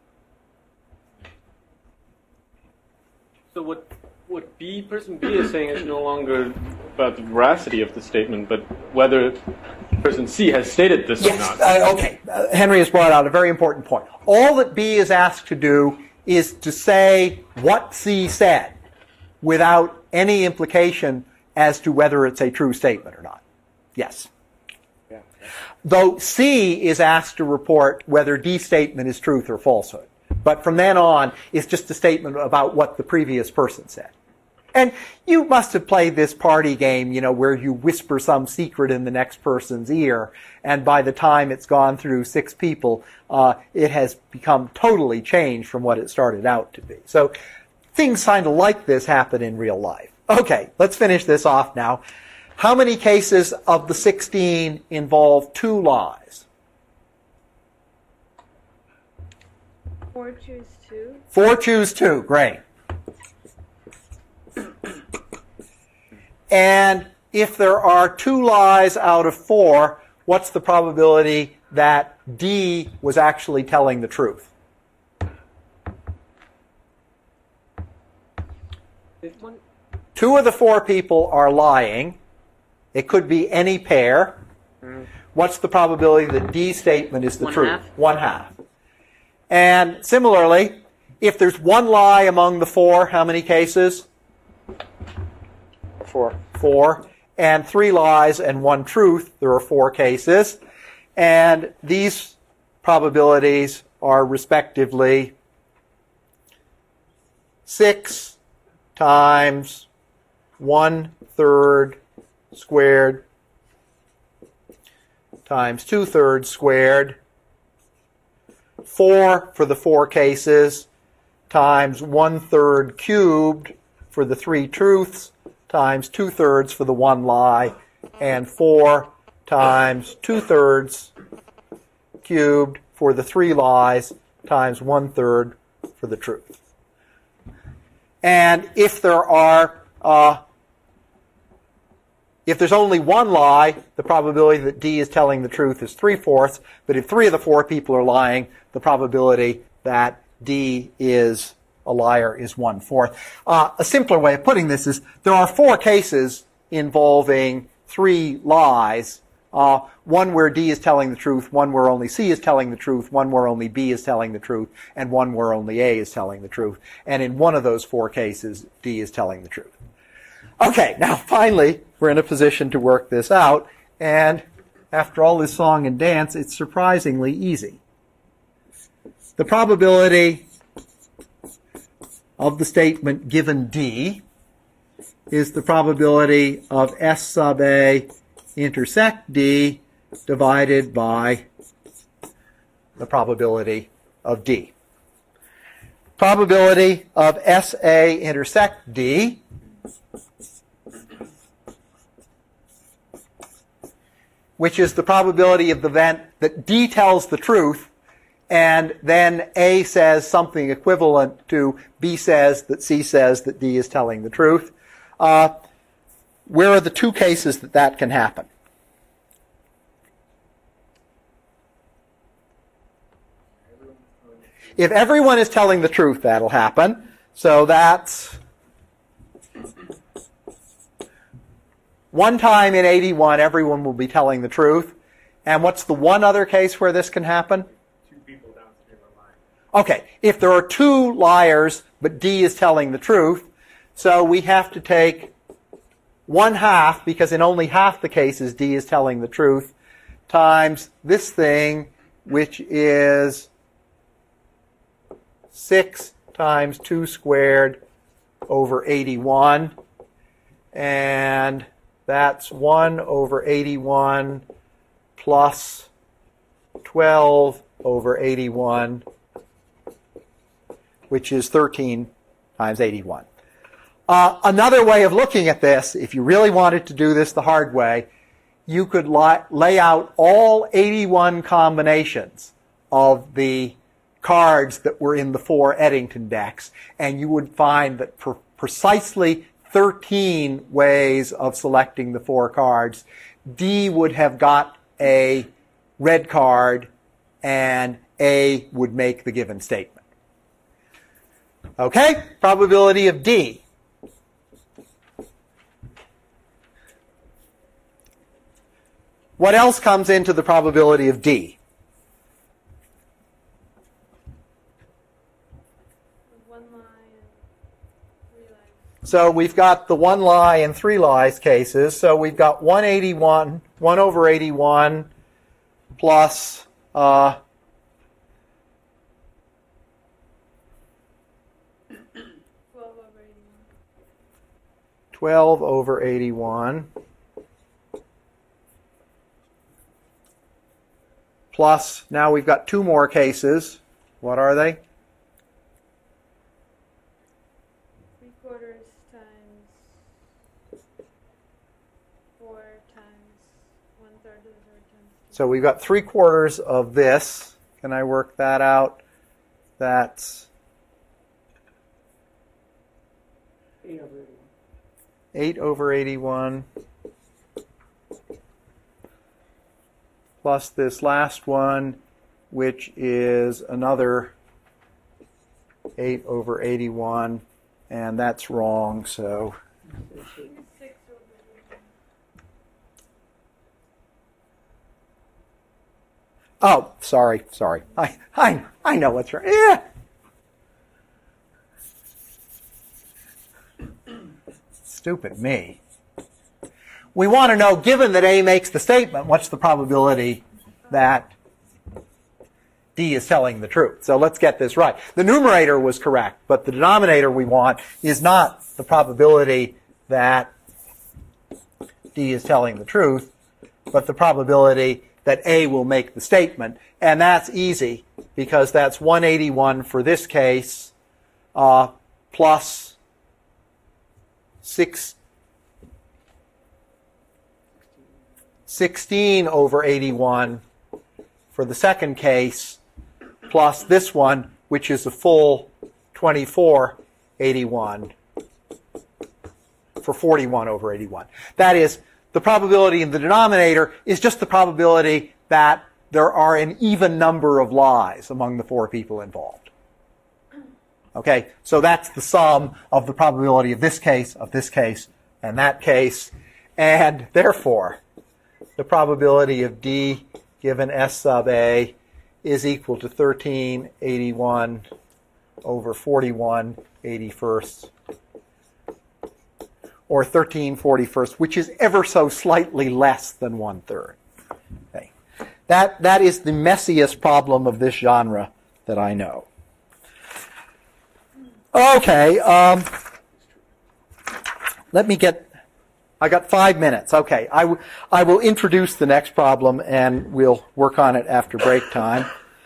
So what person B is saying is no longer about the veracity of the statement, but whether person C has stated this or not. Okay. Henry has brought out a very important point. All that B is asked to do is to say what C said without any implication as to whether it's a true statement or not. Yes. Yeah. Though C is asked to report whether D's statement is truth or falsehood. But from then on, it's just a statement about what the previous person said. And you must have played this party game, where you whisper some secret in the next person's ear, and by the time it's gone through 6 people, it has become totally changed from what it started out to be. So things kind of like this happen in real life. Okay, let's finish this off now. How many cases of the 16 involve 2 lies? 4 choose 2. 4 choose 2. Great. And if there are 2 lies out of 4, what's the probability that D was actually telling the truth? Fifth one? 2 of the 4 people are lying. It could be any pair. What's the probability that D's statement is the One truth? half. 1/2. And similarly, if there's 1 lie among the 4, how many cases? 4. 4. And 3 lies and 1 truth, there are 4 cases. And these probabilities are respectively 6 times 1/3 squared times 2/3 squared, 4 for the 4 cases, times 1/3 cubed for the 3 truths, times 2/3 for the 1 lie, and 4 times 2/3 cubed for the 3 lies, times 1/3 for the truth. And if there are if there's only 1 lie, the probability that D is telling the truth is 3/4. But if 3 of the 4 people are lying, the probability that D is a liar is 1/4. A simpler way of putting this is there are 4 cases involving 3 lies. One where D is telling the truth, one where only C is telling the truth, one where only B is telling the truth, and one where only A is telling the truth. And in one of those 4 cases, D is telling the truth. Okay, now finally, we're in a position to work this out, and after all this song and dance, it's surprisingly easy. The probability of the statement given D is the probability of S sub A intersect D divided by the probability of D. Probability of SA intersect D which is the probability of the event that D tells the truth, and then A says something equivalent to B says that C says that D is telling the truth. Where are the 2 cases that can happen? If everyone is telling the truth, that'll happen. So that's 1 time in 81, everyone will be telling the truth. And what's the one other case where this can happen? 2 people downstream are lying. Okay, if there are 2 liars, but D is telling the truth, so we have to take 1/2, because in only half the cases D is telling the truth, times this thing, which is 6 times 2 squared over 81. And that's 1 over 81 plus 12 over 81, which is 13 times 81. Another way of looking at this, if you really wanted to do this the hard way, you could lay out all 81 combinations of the cards that were in the 4 Eddington decks, and you would find that for precisely 13 ways of selecting the 4 cards, D would have got a red card and A would make the given statement. Okay, probability of D. What else comes into the probability of D? So we've got the 1 lie and 3 lies cases. So we've got 181, 1 over 81 plus 12 over 81 plus, now we've got 2 more cases. What are they? 3/4 times 4 times 1/3 of the 3rd times 2. So we've got 3/4 of this. Can I work that out? That's 8 over 81 plus this last one, which is another 8 over 81 And that's wrong, so... Oh, sorry. I know what's right. Yeah. Stupid me. We want to know, given that A makes the statement, what's the probability that D is telling the truth? So let's get this right. The numerator was correct, but the denominator we want is not the probability that D is telling the truth, but the probability that A will make the statement. And that's easy, because that's 181 for this case, plus 16 over 81 for the second case, plus this one, which is a full 2481 for 41 over 81. That is, the probability in the denominator is just the probability that there are an even number of lies among the four people involved. Okay, so that's the sum of the probability of this case, and that case, and therefore, the probability of D given S sub A is equal to 1381 over 41 81st, or 1341st, which is ever so slightly less than 1/3. Okay. That is the messiest problem of this genre that I know. Okay, I got 5 minutes. Okay, I will introduce the next problem and we'll work on it after break time.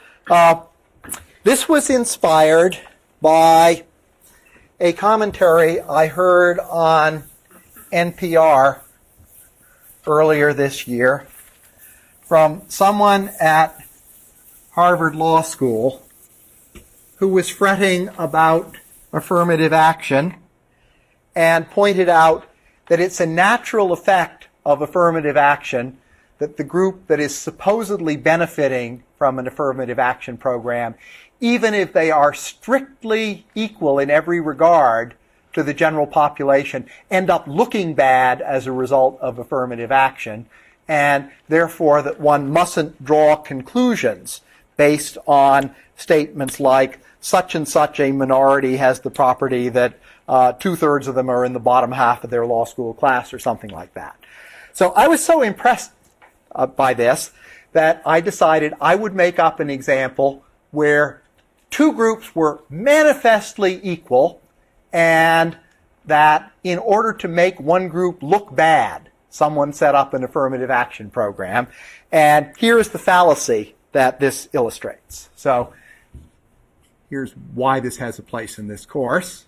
This was inspired by a commentary I heard on NPR earlier this year from someone at Harvard Law School who was fretting about affirmative action and pointed out that it's a natural effect of affirmative action that the group that is supposedly benefiting from an affirmative action program, even if they are strictly equal in every regard to the general population, end up looking bad as a result of affirmative action, and therefore that one mustn't draw conclusions based on statements like such and such a minority has the property that 2/3 of them are in the bottom half of their law school class or something like that. So I was so impressed by this that I decided I would make up an example where two groups were manifestly equal and that in order to make one group look bad, someone set up an affirmative action program. And here's the fallacy that this illustrates. So here's why this has a place in this course.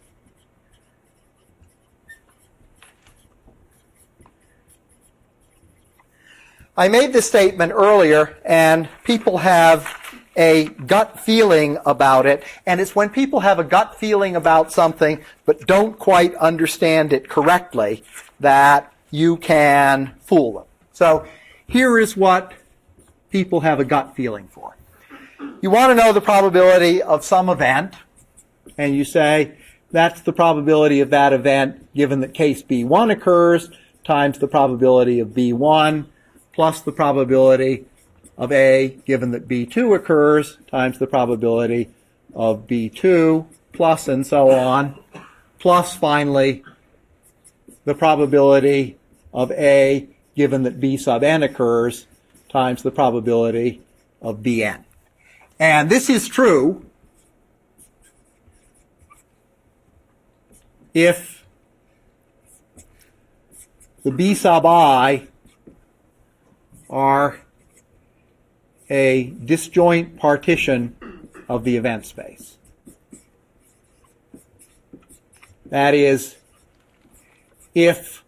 I made this statement earlier, and people have a gut feeling about it, and it's when people have a gut feeling about something but don't quite understand it correctly that you can fool them. So here is what people have a gut feeling for. You want to know the probability of some event, and you say that's the probability of that event given that case B1 occurs times the probability of B1 plus the probability of A given that B2 occurs times the probability of B2 plus and so on, plus finally the probability of A given that B sub n occurs times the probability of Bn. And this is true if the B sub I are a disjoint partition of the event space. That is, if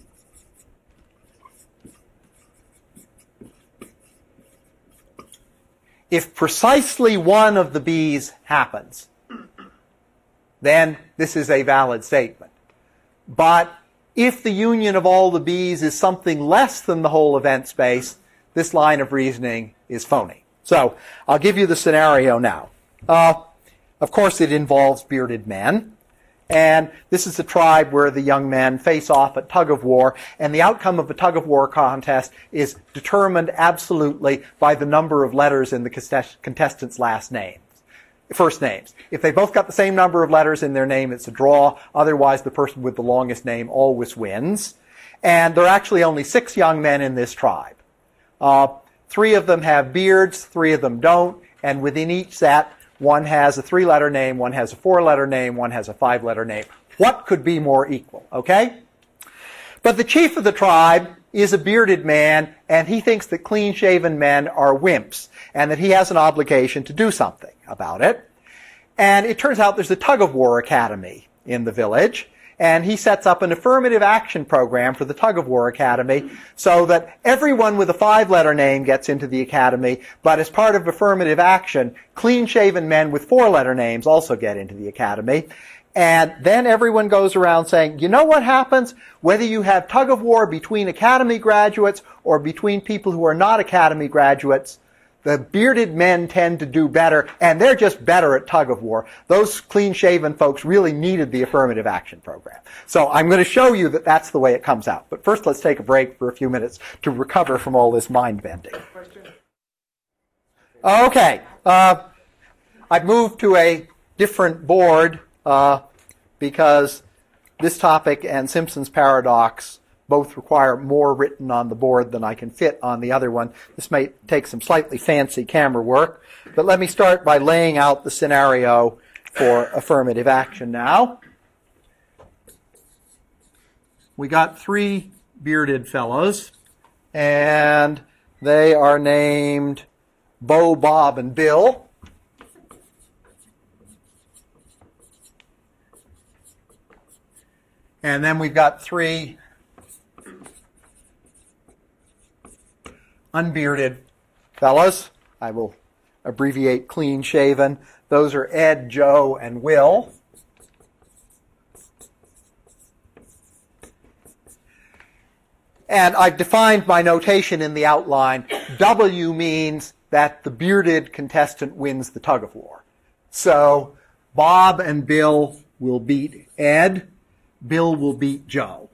precisely one of the B's happens, then this is a valid statement. But if the union of all the B's is something less than the whole event space, this line of reasoning is phony. So I'll give you the scenario now. Of course, it involves bearded men. And this is a tribe where the young men face off at tug of war, and the outcome of a tug of war contest is determined absolutely by the number of letters in the contestants' first names. If they both got the same number of letters in their name, it's a draw. Otherwise, the person with the longest name always wins. And there are actually only 6 young men in this tribe. 3 of them have beards, 3 of them don't, and within each set, one has a 3-letter name, one has a 4-letter name, one has a 5-letter name. What could be more equal, okay? But the chief of the tribe is a bearded man, and he thinks that clean-shaven men are wimps, and that he has an obligation to do something about it. And it turns out there's a tug-of-war academy in the village, and he sets up an affirmative action program for the tug-of-war academy so that everyone with a 5-letter name gets into the academy, but as part of affirmative action, clean-shaven men with 4-letter names also get into the academy. And then everyone goes around saying, you know what happens? Whether you have tug-of-war between academy graduates or between people who are not academy graduates, the bearded men tend to do better, and they're just better at tug-of-war. Those clean-shaven folks really needed the affirmative action program. So I'm going to show you that that's the way it comes out. But first, let's take a break for a few minutes to recover from all this mind-bending. Okay. I've moved to a different board because this topic and Simpson's paradox both require more written on the board than I can fit on the other one. This may take some slightly fancy camera work, but let me start by laying out the scenario for affirmative action now. We got 3 bearded fellows, and they are named Bo, Bob, and Bill. And then we've got 3 unbearded fellows. I will abbreviate clean shaven. Those are Ed, Joe, and Will. And I've defined my notation in the outline. W means that the bearded contestant wins the tug of war. So Bob and Bill will beat Ed. Bill will beat Joe.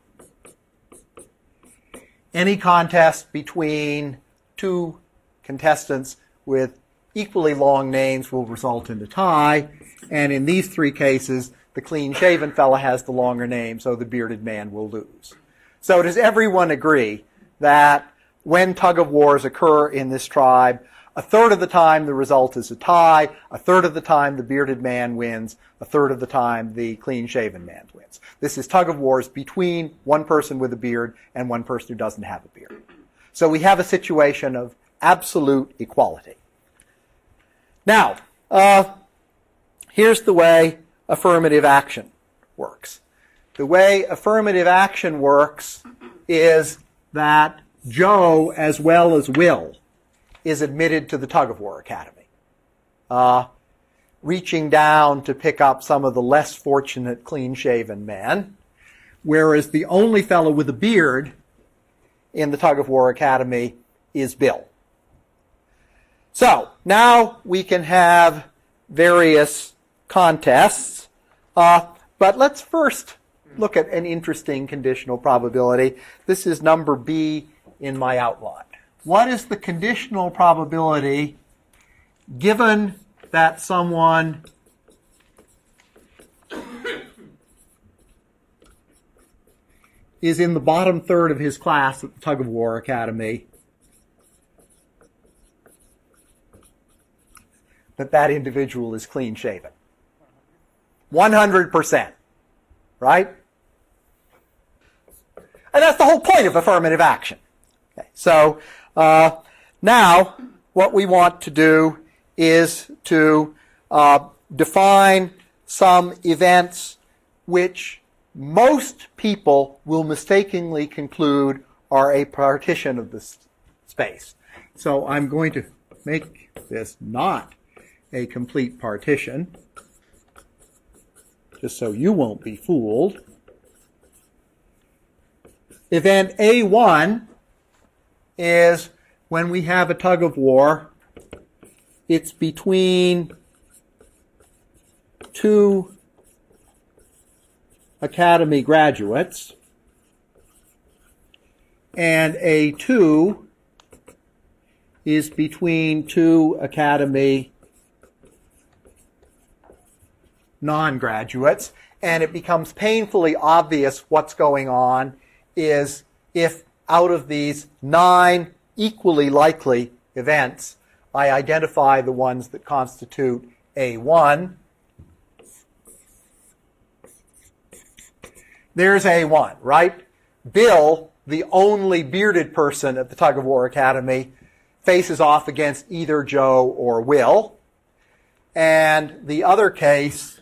Any contest between 2 contestants with equally long names will result in a tie, and in these 3 cases, the clean-shaven fella has the longer name, so the bearded man will lose. So does everyone agree that when tug-of-wars occur in this tribe, a third of the time the result is a tie, a third of the time the bearded man wins, a third of the time the clean-shaven man wins? This is tug-of-wars between one person with a beard and one person who doesn't have a beard. So we have a situation of absolute equality. Now, here's the way affirmative action works. The way affirmative action works is that Joe, as well as Will, is admitted to the tug-of-war academy, reaching down to pick up some of the less fortunate clean-shaven men, whereas the only fellow with a beard in the tug-of-war academy is Bill. So now we can have various contests, but let's first look at an interesting conditional probability. This is number B in my outline. What is the conditional probability given that someone is in the bottom third of his class at the tug-of-war academy, that individual is clean-shaven? 100%, right? And that's the whole point of affirmative action. Okay, so now what we want to do is to define some events which most people will mistakenly conclude are a partition of this space. So I'm going to make this not a complete partition, just so you won't be fooled. Event A1 is when we have a tug-of-war. It's between 2 Academy graduates, and A2 is between 2 Academy non-graduates, and it becomes painfully obvious what's going on is if out of these 9 equally likely events, I identify the ones that constitute A1. There's A1, right? Bill, the only bearded person at the Tug of War Academy, faces off against either Joe or Will. And the other case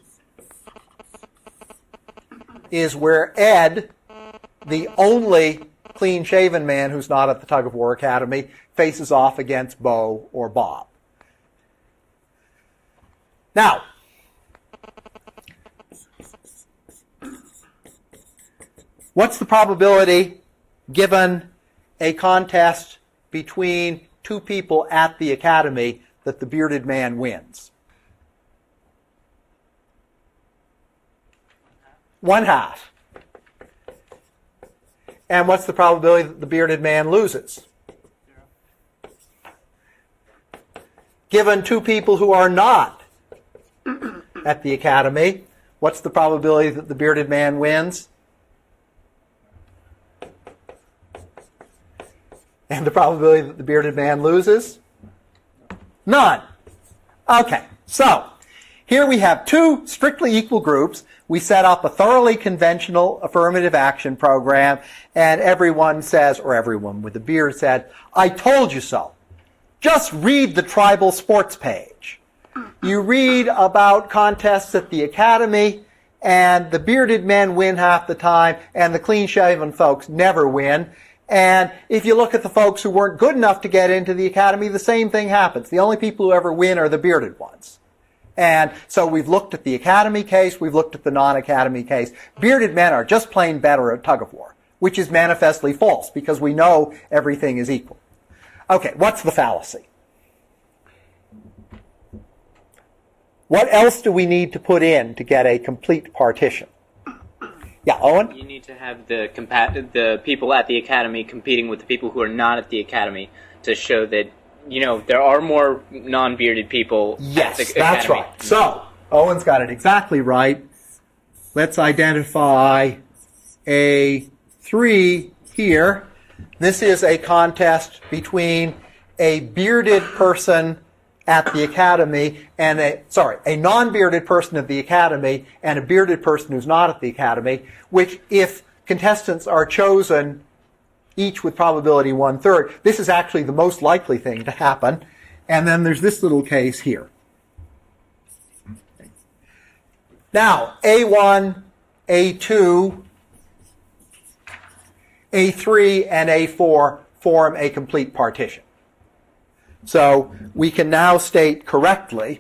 is where Ed, the only clean-shaven man who's not at the Tug of War Academy, faces off against Bo or Bob. Now, what's the probability, given a contest between 2 people at the Academy, that the bearded man wins? 1/2. And what's the probability that the bearded man loses? Given 2 people who are not at the Academy, what's the probability that the bearded man wins? And the probability that the bearded man loses? None. Okay, so here we have 2 strictly equal groups. We set up a thoroughly conventional affirmative action program, and everyone says, or everyone with a beard said, I told you so. Just read the tribal sports page. You read about contests at the Academy, and the bearded men win half the time, and the clean-shaven folks never win. And if you look at the folks who weren't good enough to get into the Academy, the same thing happens. The only people who ever win are the bearded ones. And so we've looked at the Academy case, we've looked at the non-Academy case. Bearded men are just plain better at tug of war, which is manifestly false because we know everything is equal. Okay, what's the fallacy? What else do we need to put in to get a complete partition? Yeah, Owen? You need to have the people at the Academy competing with the people who are not at the Academy to show that, you know, there are more non-bearded people yes, at the that's Academy. Right. So, Owen's got it exactly right. Let's identify A3 here. This is a contest between a bearded person at the Academy and a non-bearded person at the Academy and a bearded person who's not at the Academy, which if contestants are chosen each with probability 1/3, this is actually the most likely thing to happen. And then there's this little case here. Now, A1, A2, A3, and A4 form a complete partition. So we can now state correctly,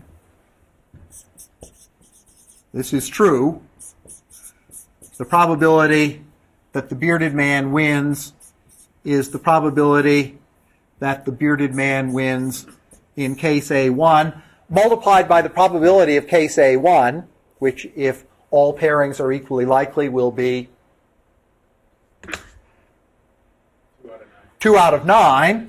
this is true, the probability that the bearded man wins is the probability that the bearded man wins in case A1, multiplied by the probability of case A1, which if all pairings are equally likely will be 2 out of 9.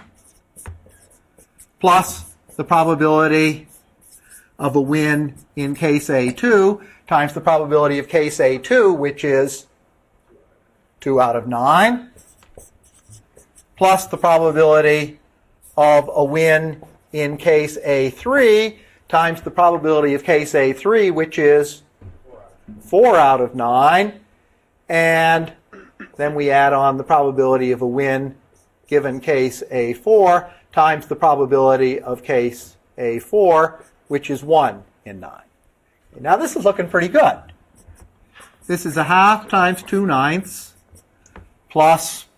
Plus the probability of a win in case A2 times the probability of case A2, which is 2 out of 9, plus the probability of a win in case A3 times the probability of case A3, which is 4 out of 9, and then we add on the probability of a win given case A4 times the probability of case A4, which is 1 in 9. Now this is looking pretty good. This is 1/2 times 2/9 plus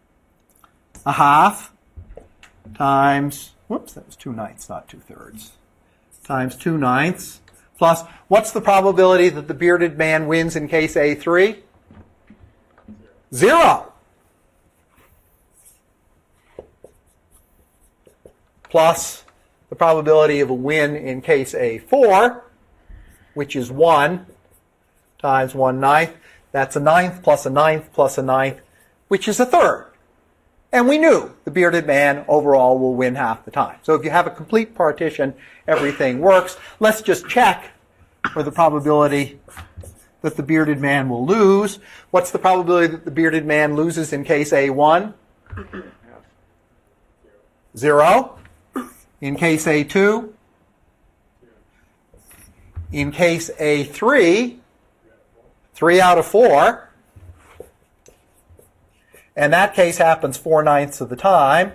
1/2 times, whoops, that was 2/9, not 2/3, times 2/9 plus, what's the probability that the bearded man wins in case A3? 0. Plus the probability of a win in case A4, which is 1 times 1/9. That's a ninth plus a ninth plus a ninth, which is a third. And we knew the bearded man overall will win half the time. So if you have a complete partition, everything works. Let's just check for the probability that the bearded man will lose. What's the probability that the bearded man loses in case A1? 0. In case A2? In case A3? 3 out of 4. And that case happens 4/9 of the time.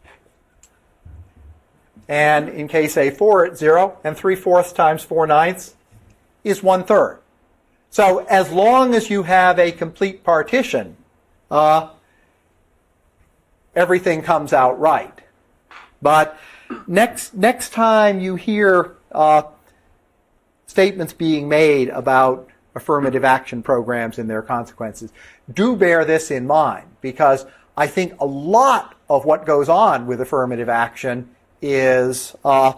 And in case A4, it's 0. And 3/4 times 4/9 is 1/3. So as long as you have a complete partition, everything comes out right. But next time you hear statements being made about affirmative action programs and their consequences, do bear this in mind, because I think a lot of what goes on with affirmative action is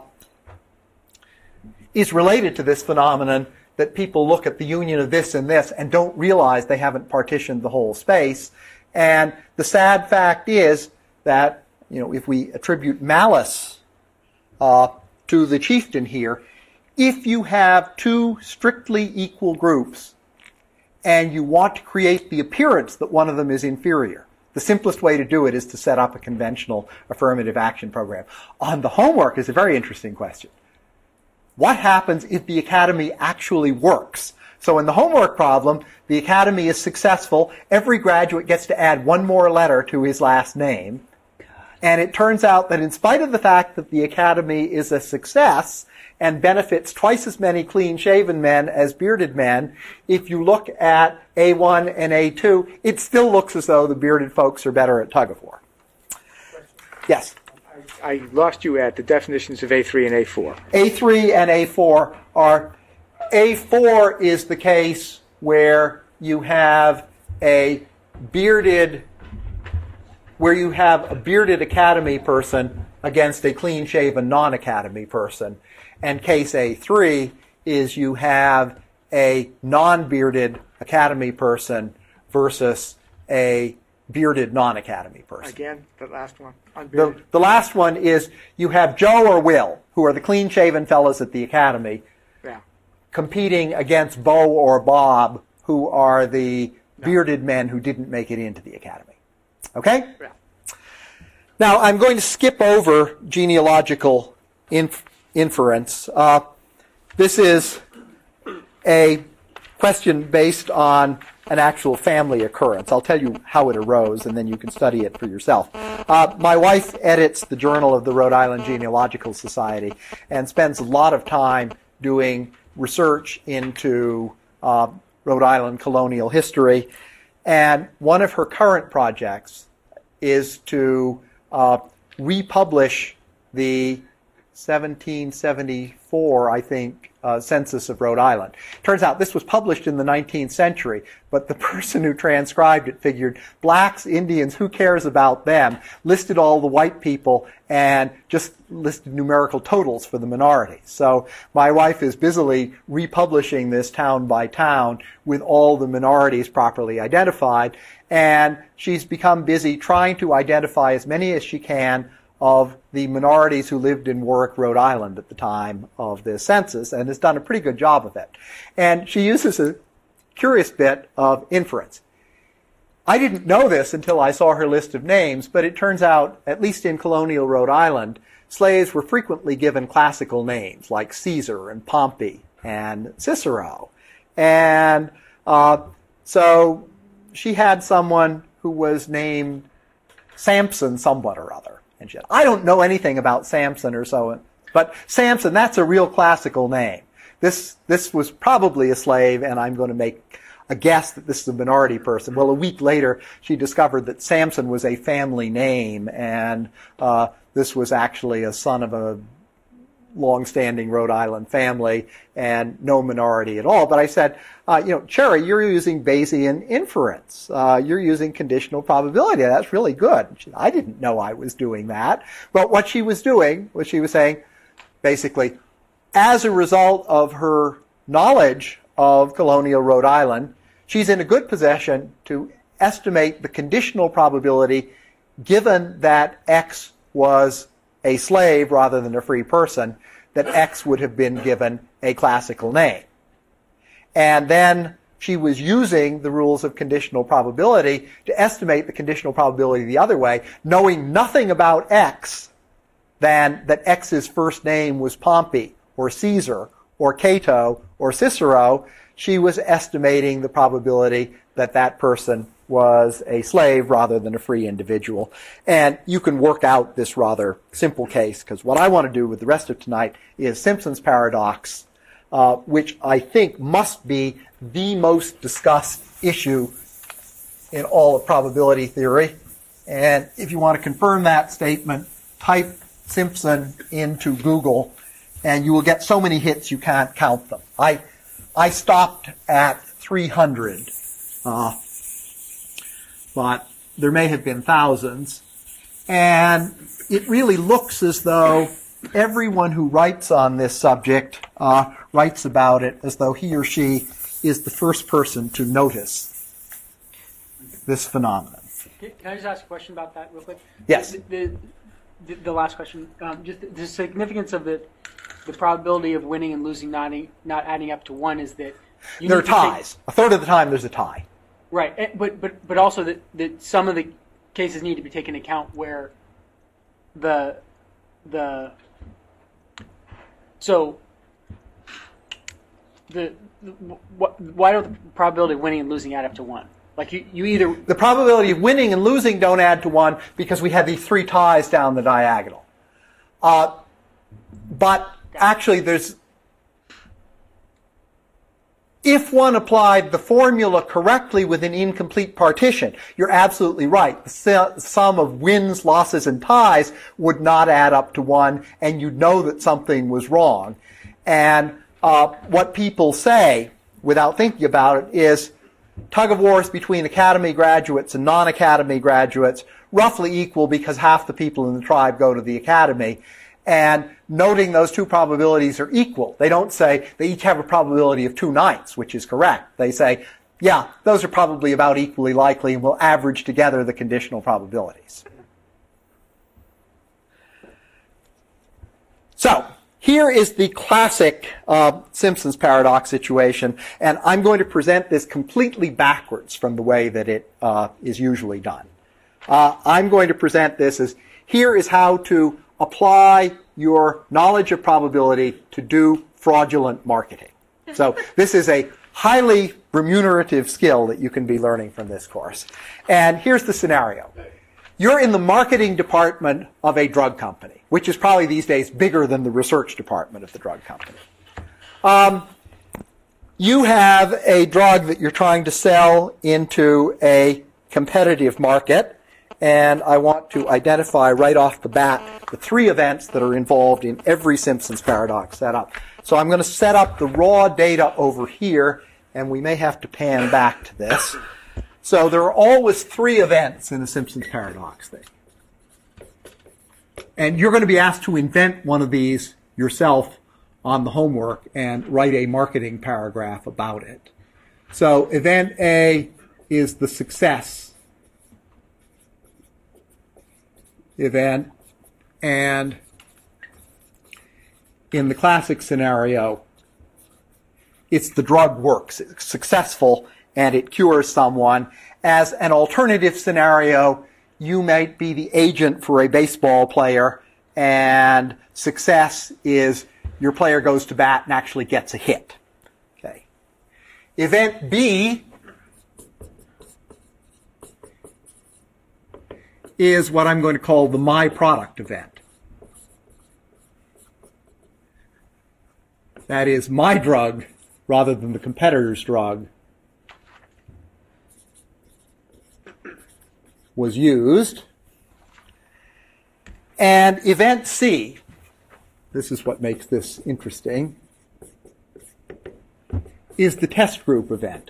related to this phenomenon that people look at the union of this and this and don't realize they haven't partitioned the whole space. And the sad fact is that, if we attribute malice to the chieftain here, if you have two strictly equal groups and you want to create the appearance that one of them is inferior, the simplest way to do it is to set up a conventional affirmative action program. On the homework is a very interesting question. What happens if the academy actually works? So in the homework problem, the academy is successful. Every graduate gets to add one more letter to his last name. And it turns out that in spite of the fact that the academy is a success and benefits twice as many clean-shaven men as bearded men, if you look at A1 and A2, it still looks as though the bearded folks are better at tug-of-war. Yes? I lost you at the definitions of A3 and A4. A3 and A4 are... A4 is the case where you have a bearded academy person against a clean-shaven non-academy person. And case A3 is you have a non-bearded academy person versus a bearded non-academy person. Again, the last one. The last one is you have Joe or Will, who are the clean-shaven fellows at the academy, competing against Bo or Bob, who are the bearded men who didn't make it into the academy. Okay? Yeah. Now, I'm going to skip over genealogical inference. This is a question based on an actual family occurrence. I'll tell you how it arose, and then you can study it for yourself. My wife edits the Journal of the Rhode Island Genealogical Society and spends a lot of time doing research into Rhode Island colonial history. And one of her current projects is to republish the 1774, I think, census of Rhode Island. Turns out this was published in the 19th century, but the person who transcribed it figured blacks, Indians, who cares about them, listed all the white people and just listed numerical totals for the minorities. So my wife is busily republishing this town by town with all the minorities properly identified, and she's become busy trying to identify as many as she can of the minorities who lived in Warwick, Rhode Island at the time of this census, and has done a pretty good job of it. And she uses a curious bit of inference. I didn't know this until I saw her list of names, but it turns out, at least in colonial Rhode Island, slaves were frequently given classical names like Caesar and Pompey and Cicero. And so she had someone who was named Samson somewhat or other. And she said, I don't know anything about Samson or so, but Samson, that's a real classical name. This was probably a slave, and I'm going to make a guess that this is a minority person. Well, a week later, she discovered that Samson was a family name, and this was actually a son of a long-standing Rhode Island family and no minority at all. But I said, Cherry, you're using Bayesian inference. You're using conditional probability. That's really good. She said, I didn't know I was doing that. But what she was doing was she was saying, basically, as a result of her knowledge of colonial Rhode Island, she's in a good position to estimate the conditional probability given that X was a slave rather than a free person, that X would have been given a classical name. And then she was using the rules of conditional probability to estimate the conditional probability the other way, knowing nothing about X than that X's first name was Pompey or Caesar or Cato or Cicero. She was estimating the probability that that person was a slave rather than a free individual. And you can work out this rather simple case, because what I want to do with the rest of tonight is Simpson's paradox, which I think must be the most discussed issue in all of probability theory. And if you want to confirm that statement, type Simpson into Google, and you will get so many hits you can't count them. I stopped at 300, but there may have been thousands. And it really looks as though everyone who writes on this subject writes about it as though he or she is the first person to notice this phenomenon. Can I just ask a question about that real quick? Yes. The last question, just the significance of the probability of winning and losing not adding up to 1 is that there are ties. A third of the time there's a tie. Right, but also that some of the cases need to be taken into account where why don't the probability of winning and losing add up to 1? Like you either... The probability of winning and losing don't add to 1 because we have these 3 ties down the diagonal. But actually there's... If one applied the formula correctly with an incomplete partition, you're absolutely right. The sum of wins, losses, and ties would not add up to 1, and you'd know that something was wrong. And what people say, without thinking about it, is tug-of-wars between academy graduates and non-academy graduates roughly equal because half the people in the tribe go to the academy. And noting those two probabilities are equal. They don't say they each have a probability of 2/9, which is correct. They say, yeah, those are probably about equally likely, and we'll average together the conditional probabilities. So, here is the classic Simpson's paradox situation, and I'm going to present this completely backwards from the way that it is usually done. I'm going to present this as, here is how to apply your knowledge of probability to do fraudulent marketing. So this is a highly remunerative skill that you can be learning from this course. And here's the scenario. You're in the marketing department of a drug company, which is probably these days bigger than the research department of the drug company. You have a drug that you're trying to sell into a competitive market, and I want to identify right off the bat the 3 events that are involved in every Simpson's paradox setup. So I'm going to set up the raw data over here, and we may have to pan back to this. So there are always 3 events in a Simpson's paradox thing. And you're going to be asked to invent one of these yourself on the homework and write a marketing paragraph about it. So event A is the success event, and in the classic scenario, it's the drug works, it's successful, and it cures someone. As an alternative scenario, you might be the agent for a baseball player, and success is your player goes to bat and actually gets a hit. Okay. Event B is what I'm going to call the my product event. That is, my drug, rather than the competitor's drug, was used. And event C, this is what makes this interesting, is the test group event.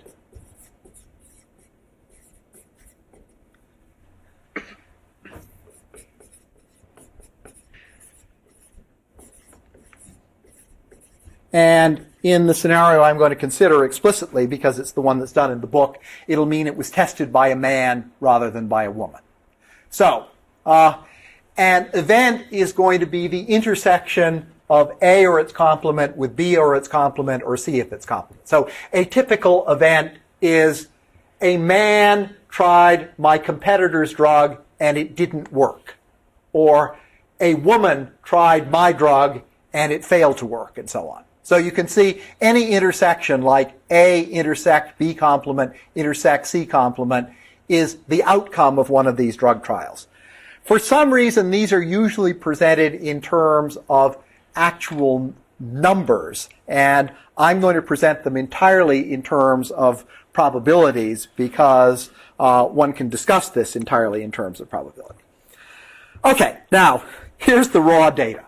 And in the scenario I'm going to consider explicitly, because it's the one that's done in the book, it'll mean it was tested by a man rather than by a woman. So, an event is going to be the intersection of A or its complement with B or its complement or C if its complement. So a typical event is a man tried my competitor's drug and it didn't work. Or a woman tried my drug and it failed to work, and so on. So you can see any intersection like A intersect B complement, intersect C complement is the outcome of one of these drug trials. For some reason, these are usually presented in terms of actual numbers, and I'm going to present them entirely in terms of probabilities because one can discuss this entirely in terms of probability. Okay, now, here's the raw data.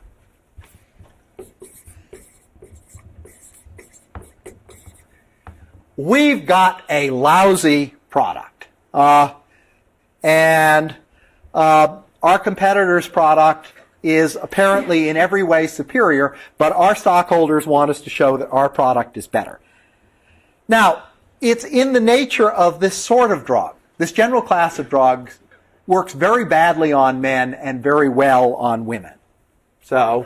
We've got a lousy product, and our competitor's product is apparently in every way superior, but our stockholders want us to show that our product is better. Now, it's in the nature of this sort of drug. This general class of drugs works very badly on men and very well on women. So,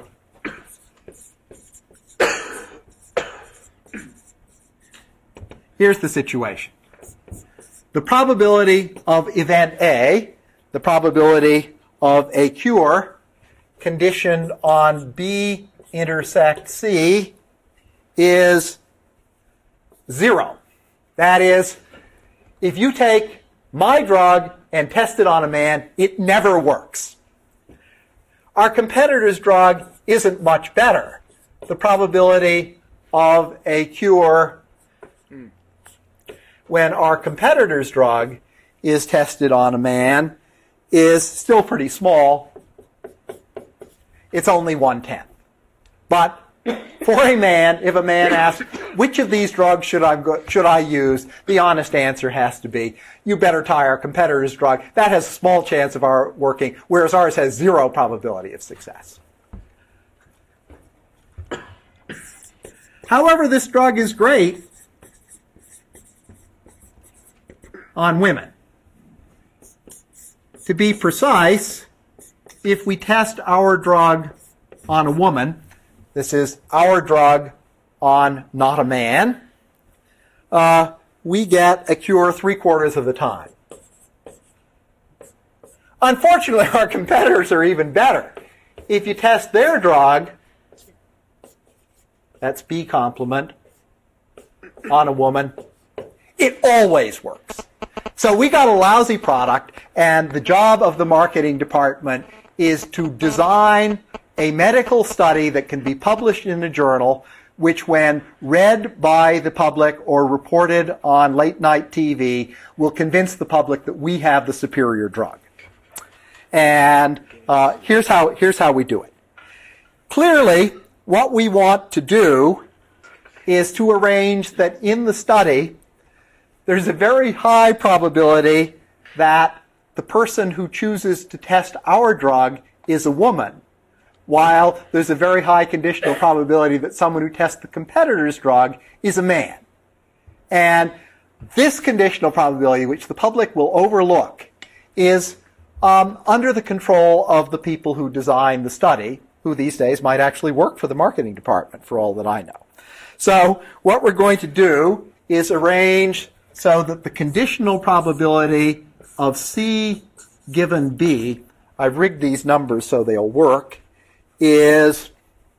here's the situation. The probability of event A, the probability of a cure conditioned on B intersect C, is 0. That is, if you take my drug and test it on a man, it never works. Our competitor's drug isn't much better. The probability of a cure when our competitor's drug is tested on a man is still pretty small. It's only 1/10. But for a man, if a man asks, which of these drugs should I use, the honest answer has to be, you better try our competitor's drug. That has a small chance of our working, whereas ours has 0 probability of success. However, this drug is great on women. To be precise, if we test our drug on a woman, this is our drug on not a man, we get a cure 3/4 of the time. Unfortunately, our competitors are even better. If you test their drug, that's B complement, on a woman, it always works. So we got a lousy product, and the job of the marketing department is to design a medical study that can be published in a journal, which when read by the public or reported on late-night TV will convince the public that we have the superior drug. And here's how we do it. Clearly, what we want to do is to arrange that in the study there's a very high probability that the person who chooses to test our drug is a woman, while there's a very high conditional probability that someone who tests the competitor's drug is a man. And this conditional probability, which the public will overlook, is under the control of the people who design the study, who these days might actually work for the marketing department, for all that I know. So what we're going to do is arrange so that the conditional probability of C given B, I've rigged these numbers so they'll work, is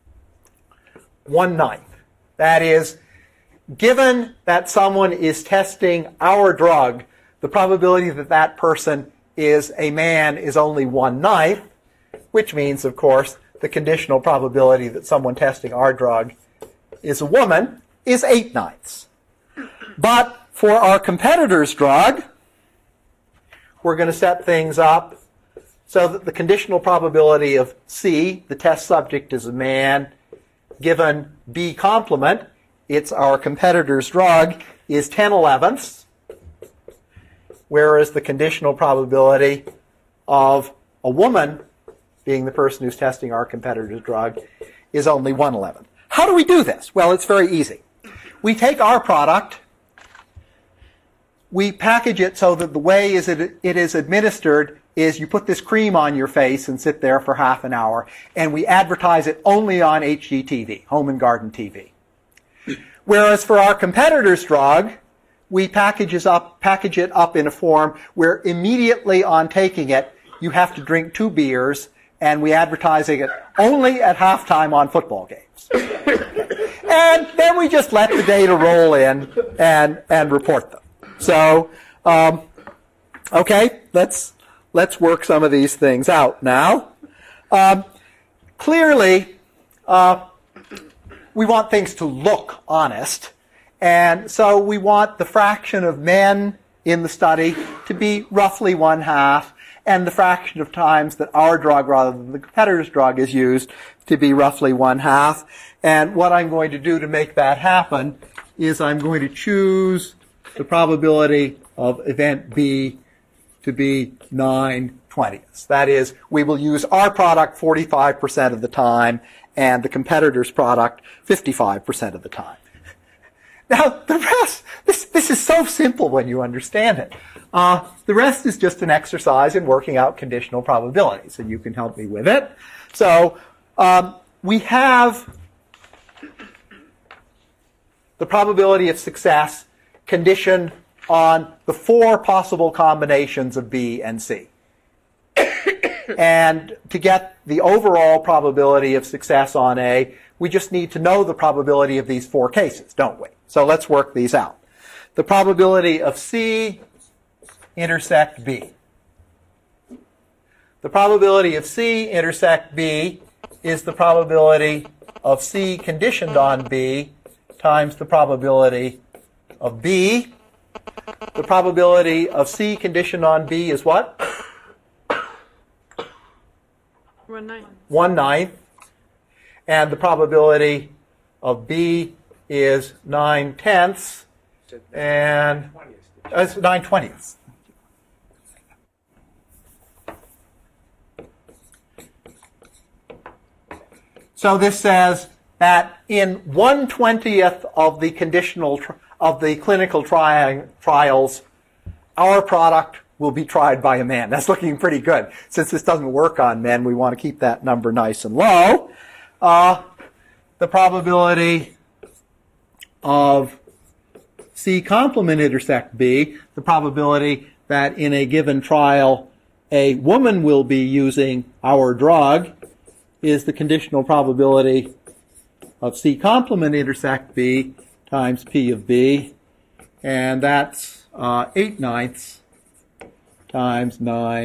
1/9. That is, given that someone is testing our drug, the probability that that person is a man is only 1/9, which means, of course, the conditional probability that someone testing our drug is a woman is 8/9. But for our competitor's drug, we're going to set things up so that the conditional probability of C, the test subject is a man, given B complement, it's our competitor's drug, is 10/11, whereas the conditional probability of a woman being the person who's testing our competitor's drug is only 1/11. how do we do this? Well, it's very easy. We take our product, we package it so that the way it is administered is you put this cream on your face and sit there for half an hour, and we advertise it only on HGTV, Home and Garden TV. Whereas for our competitor's drug, we package it up in a form where immediately on taking it, you have to drink 2 beers, and we advertising it only at halftime on football games. And then we just let the data roll in and report them. So, okay, let's work some of these things out now. Clearly, we want things to look honest, and so we want the fraction of men in the study to be roughly 1/2, and the fraction of times that our drug rather than the competitor's drug is used to be roughly 1/2. And what I'm going to do to make that happen is I'm going to choose the probability of event B to be 9/20. That is, we will use our product 45% of the time and the competitor's product 55% of the time. Now, the rest, this is so simple when you understand it. The rest is just an exercise in working out conditional probabilities, and you can help me with it. So we have the probability of success conditioned on the 4 possible combinations of B and C. And to get the overall probability of success on A, we just need to know the probability of these 4 cases, don't we? So let's work these out. The probability of C intersect B. The probability of C intersect B is the probability of C conditioned on B times the probability of B. The probability of C conditioned on B is what? 1/9. 1/9. And the probability of B is 9/10. And it's 9/20. So this says that in 1/20th of the clinical trials, our product will be tried by a man. That's looking pretty good. Since this doesn't work on men, we want to keep that number nice and low. The probability of C complement intersect B, the probability that in a given trial a woman will be using our drug, is the conditional probability of C complement intersect B times P of B, and that's 8/9 times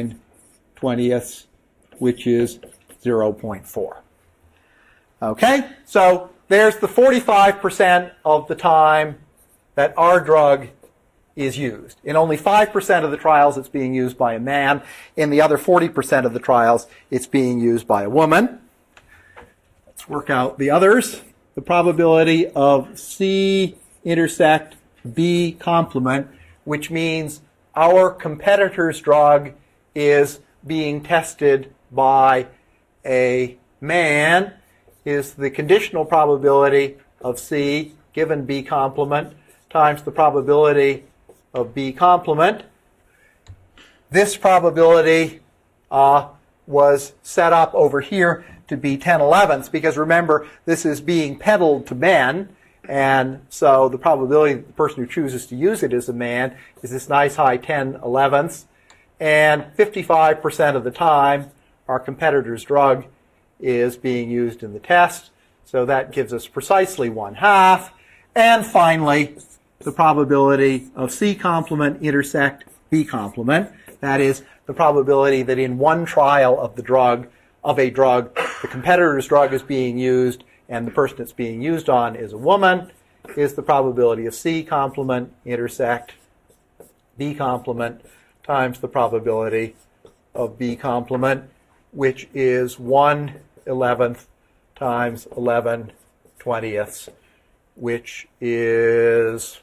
9/20, which is 0.4. Okay, so there's the 45% of the time that our drug is used. In only 5% of the trials, it's being used by a man. In the other 40% of the trials, it's being used by a woman. Let's work out the others. The probability of C intersect B complement, which means our competitor's drug is being tested by a man, is the conditional probability of C given B complement times the probability of B complement. This probability was set up over here to be 10/11 because remember, this is being peddled to men, and so the probability that the person who chooses to use it is a man is this nice high 10/11. And 55% of the time, our competitor's drug is being used in the test, so that gives us precisely 1/2. And finally, the probability of C complement intersect B complement. That is the probability that in one trial of a drug, the competitor's drug is being used and the person it's being used on is a woman, is the probability of C complement intersect B complement times the probability of B complement, which is 1/11 times 11/20, which is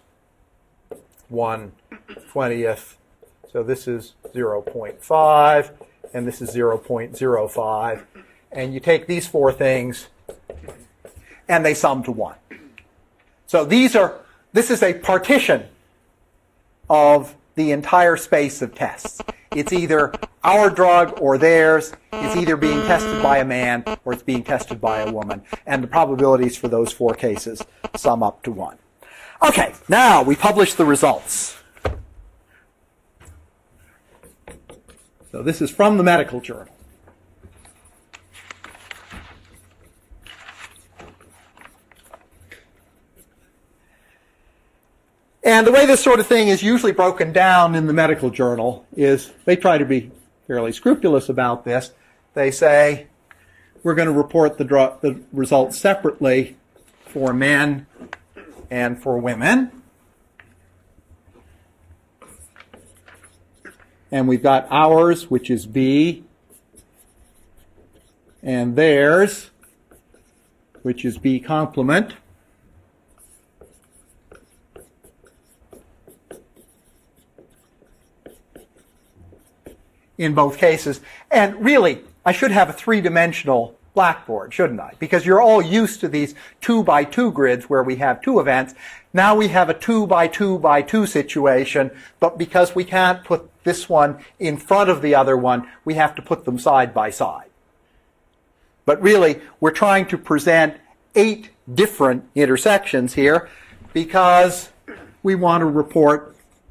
1/20. So this is 0.5, and this is 0.05. And you take these 4 things, and they sum to 1. So this is a partition of the entire space of tests. It's either our drug or theirs. It's either being tested by a man or it's being tested by a woman. And the probabilities for those 4 cases sum up to 1. Okay, now we publish the results. So this is from the medical journal. And the way this sort of thing is usually broken down in the medical journal is they try to be fairly scrupulous about this. They say, we're going to report the results separately for men and for women. And we've got ours, which is B, and theirs, which is B complement. In both cases. And really, I should have a 3-dimensional blackboard, shouldn't I? Because you're all used to these 2x2 grids where we have 2 events. Now we have a 2x2x2 situation, but because we can't put this one in front of the other one, we have to put them side by side. But really, we're trying to present 8 different intersections here because we want to report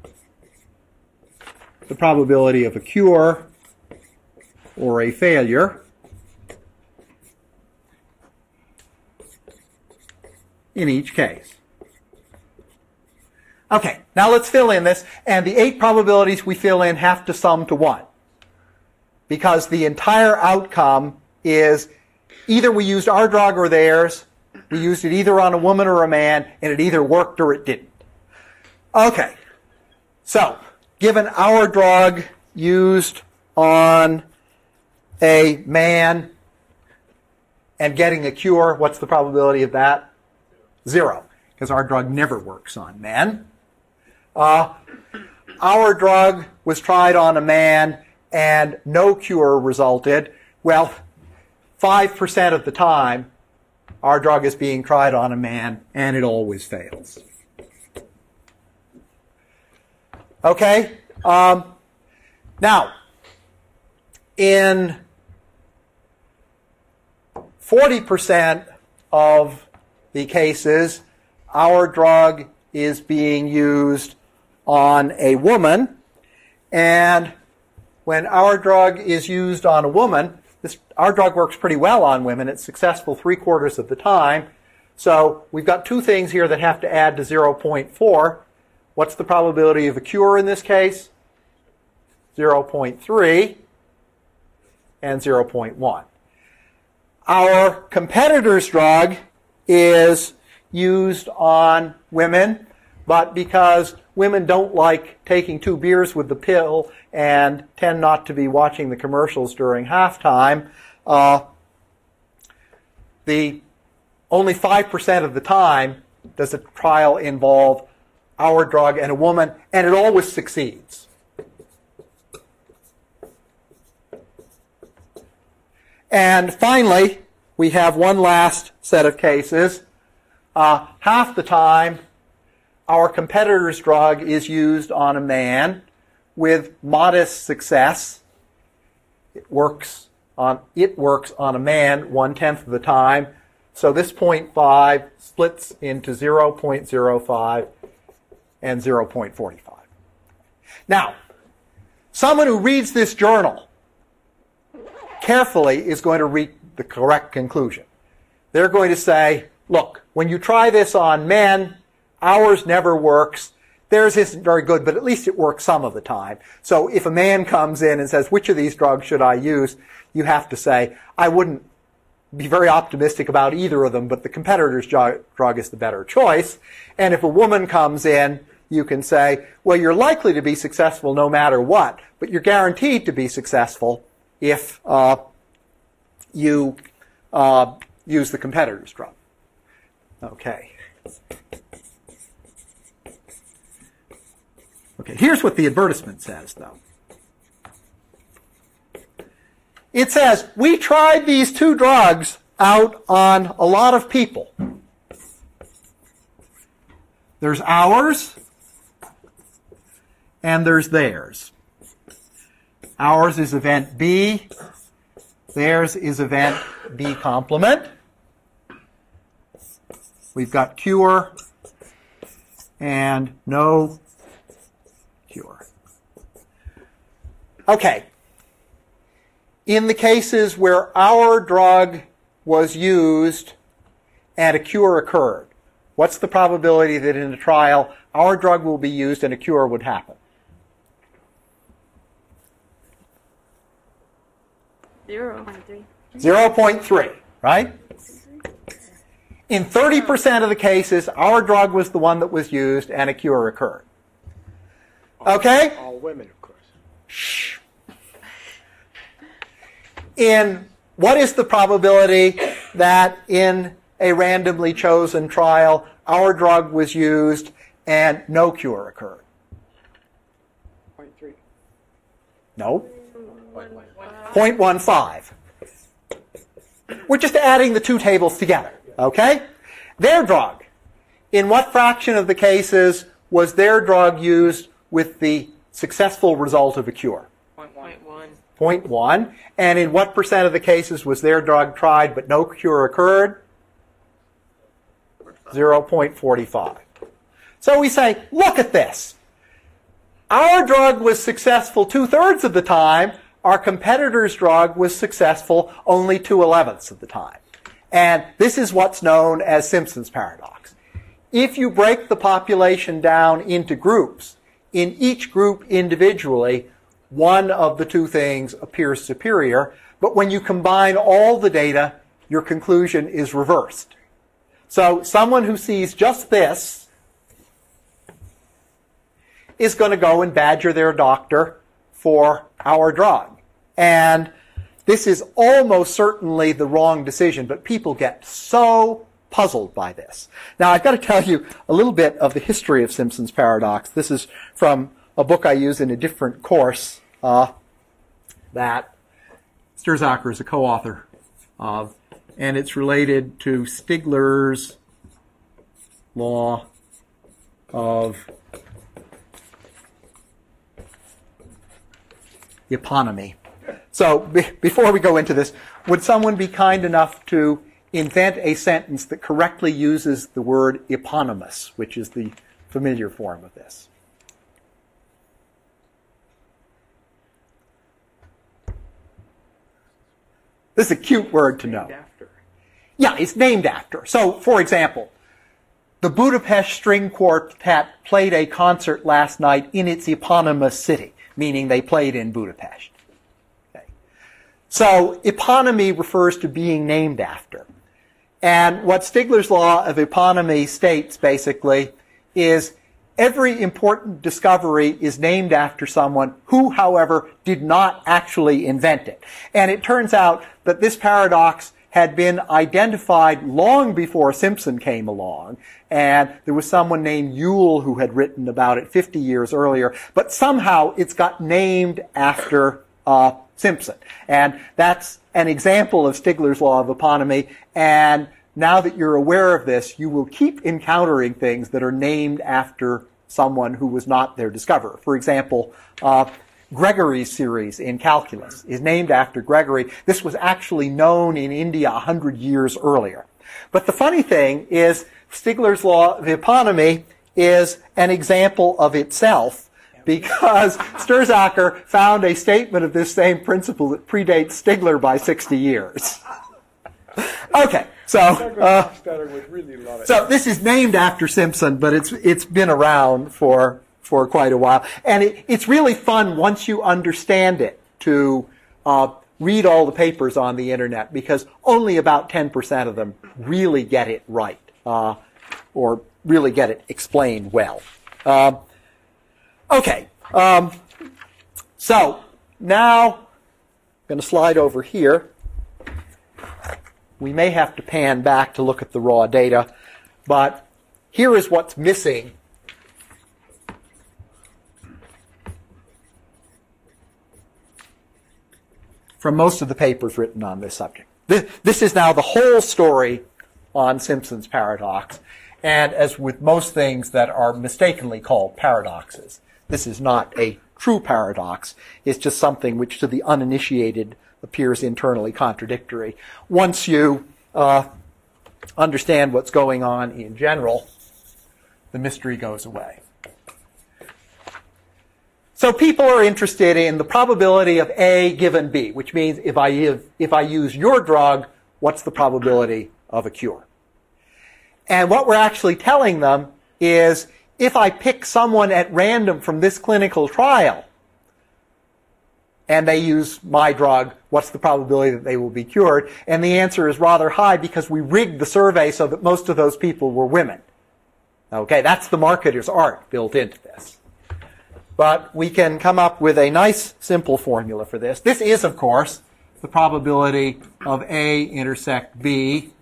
the probability of a cure or a failure in each case. Okay, now let's fill in this, and the 8 probabilities we fill in have to sum to 1 because the entire outcome is either we used our drug or theirs, we used it either on a woman or a man, and it either worked or it didn't. Okay, so given our drug used on a man and getting a cure, what's the probability of that? 0, because our drug never works on men. Our drug was tried on a man and no cure resulted. Well, 5% of the time, our drug is being tried on a man and it always fails. Okay? Now, in 40% of the cases, our drug is being used on a woman, and when our drug is used on a woman, our drug works pretty well on women. It's successful 3/4 of the time. So we've got 2 things here that have to add to 0.4. What's the probability of a cure in this case? 0.3 and 0.1. Our competitor's drug is used on women, but because women don't like taking 2 beers with the pill and tend not to be watching the commercials during halftime, the only 5% of the time does a trial involve our drug and a woman, and it always succeeds. And finally, we have one last set of cases. Half the time, our competitor's drug is used on a man with modest success. It works on a man 1/10 of the time. So this 0.5 splits into 0.05 and 0.45. Now, someone who reads this journal carefully is going to reach the correct conclusion. They're going to say, look, when you try this on men, ours never works. Theirs isn't very good, but at least it works some of the time. So if a man comes in and says, which of these drugs should I use? You have to say, I wouldn't be very optimistic about either of them, but the competitor's drug is the better choice. And if a woman comes in, you can say, well, you're likely to be successful no matter what, but you're guaranteed to be successful if you use the competitor's drug. Okay. Okay, here's what the advertisement says, though. It says, we tried these 2 drugs out on a lot of people. There's ours, and there's theirs. Ours is event B. Theirs is event B complement. We've got cure and no cure. Okay. In the cases where our drug was used and a cure occurred, what's the probability that in a trial our drug will be used and a cure would happen? 0.3. 0.3, right? In 30% of the cases, our drug was the one that was used and a cure occurred. Okay? All women, of course. Shh. In what is the probability that in a randomly chosen trial, our drug was used and no cure occurred? 0.3. No. 0.15. We're just adding the two tables together, okay? Their drug. In what fraction of the cases was their drug used with the successful result of a cure? 0.1. And in what percent of the cases was their drug tried but no cure occurred? 0.45. So we say, look at this. Our drug was successful 2/3 of the time. Our competitor's drug was successful only 2/11 of the time. And this is what's known as Simpson's paradox. If you break the population down into groups, in each group individually, one of the two things appears superior, but when you combine all the data, your conclusion is reversed. So someone who sees just this is going to go and badger their doctor for our drug. And this is almost certainly the wrong decision, but people get so puzzled by this. Now, I've got to tell you a little bit of the history of Simpson's paradox. This is from a book I use in a different course that Sturzaker is a co-author of, and it's related to Stigler's law of eponymy. So before we go into this, would someone be kind enough to invent a sentence that correctly uses the word eponymous, which is the familiar form of this? This is a cute word to know. Yeah, it's named after. So, for example, the Budapest String Quartet played a concert last night in its eponymous city, meaning they played in Budapest. Okay. So, eponymy refers to being named after. And what Stigler's law of eponymy states, basically, is every important discovery is named after someone who, however, did not actually invent it. And it turns out that this paradox had been identified long before Simpson came along, and there was someone named Yule who had written about it 50 years earlier, but somehow it's got named after Simpson. And that's an example of Stigler's law of eponymy, and now that you're aware of this, you will keep encountering things that are named after someone who was not their discoverer. For example, Gregory's series in calculus is named after Gregory. This was actually known in India 100 years earlier. But the funny thing is, Stigler's law of eponymy is an example of itself, because Sturzaker found a statement of this same principle that predates Stigler by 60 years. Okay, so this is named after Simpson, but it's been around for quite a while, and it's really fun once you understand it to read all the papers on the internet, because only about 10% of them really get it right or really get it explained well. Okay, so now I'm going to slide over here. We may have to pan back to look at the raw data, but here is what's missing from most of the papers written on this subject. This is now the whole story on Simpson's paradox. And as with most things that are mistakenly called paradoxes, this is not a true paradox. It's just something which to the uninitiated appears internally contradictory. Once you understand what's going on in general, the mystery goes away. So people are interested in the probability of A given B, which means if I use your drug, what's the probability of a cure? And what we're actually telling them is if I pick someone at random from this clinical trial and they use my drug, what's the probability that they will be cured? And the answer is rather high because we rigged the survey so that most of those people were women. Okay, that's the marketer's art built into this. But we can come up with a nice simple formula for this. This is, of course, the probability of A intersect B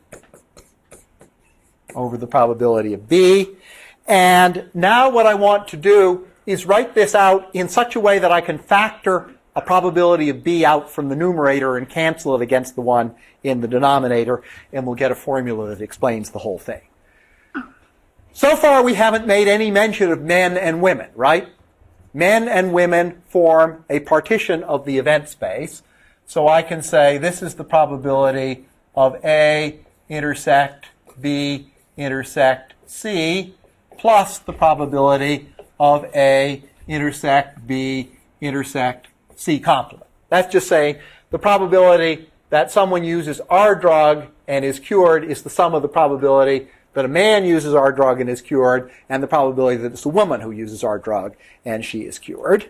over the probability of B. And now what I want to do is write this out in such a way that I can factor a probability of B out from the numerator and cancel it against the one in the denominator, and we'll get a formula that explains the whole thing. So far we haven't made any mention of men and women, right? Men and women form a partition of the event space. So I can say this is the probability of A intersect B intersect C plus the probability of A intersect B intersect C complement. That's just saying the probability that someone uses our drug and is cured is the sum of the probability that a man uses our drug and is cured, and the probability that it's a woman who uses our drug and she is cured.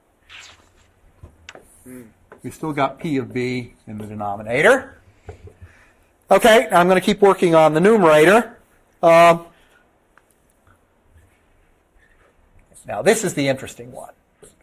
We've still got P of B in the denominator. Okay, now I'm going to keep working on the numerator. Now this is the interesting one.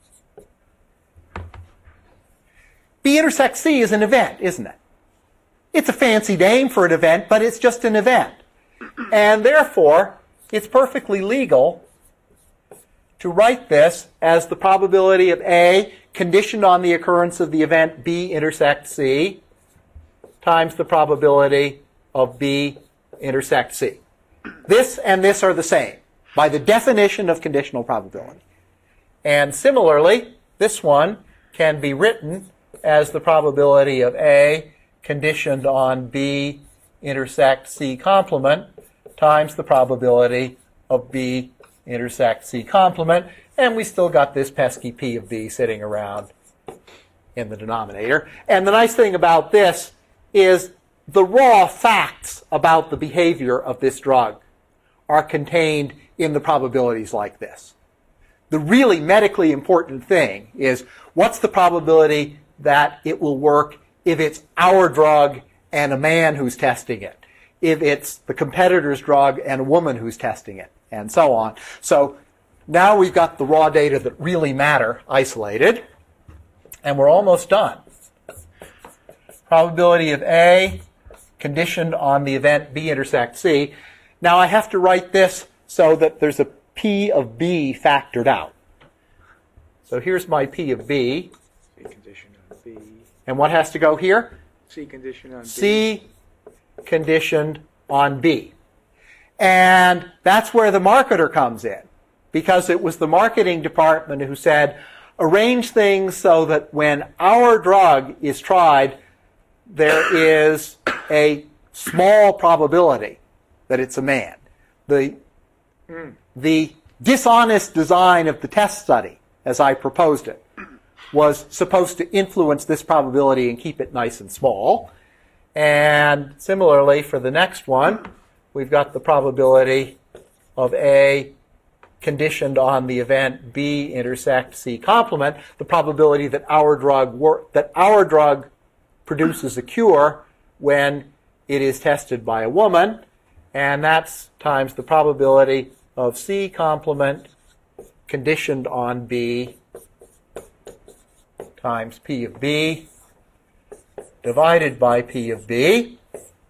B intersects C is an event, isn't it? It's a fancy name for an event, but it's just an event. And therefore, it's perfectly legal to write this as the probability of A conditioned on the occurrence of the event B intersect C times the probability of B intersect C. This and this are the same by the definition of conditional probability. And similarly, this one can be written as the probability of A conditioned on B intersect C complement times the probability of B intersect C complement, and we still got this pesky P of B sitting around in the denominator. And the nice thing about this is the raw facts about the behavior of this drug are contained in the probabilities like this. The really medically important thing is what's the probability that it will work if it's our drug and a man who's testing it, if it's the competitor's drug and a woman who's testing it, and so on. So now we've got the raw data that really matter isolated, and we're almost done. Probability of A conditioned on the event B intersect C. Now I have to write this so that there's a P of B factored out. So here's my P of B. C conditioned on B. And what has to go here? C conditioned on B. C conditioned on B. And that's where the marketer comes in, because it was the marketing department who said, arrange things so that when our drug is tried, there is a small probability that it's a man. The dishonest design of the test study, as I proposed it, was supposed to influence this probability and keep it nice and small. And similarly, for the next one, we've got the probability of A conditioned on the event B intersect C complement, the probability that our drug produces a cure when it is tested by a woman, and that's times the probability of C complement conditioned on B times P of B divided by P of B,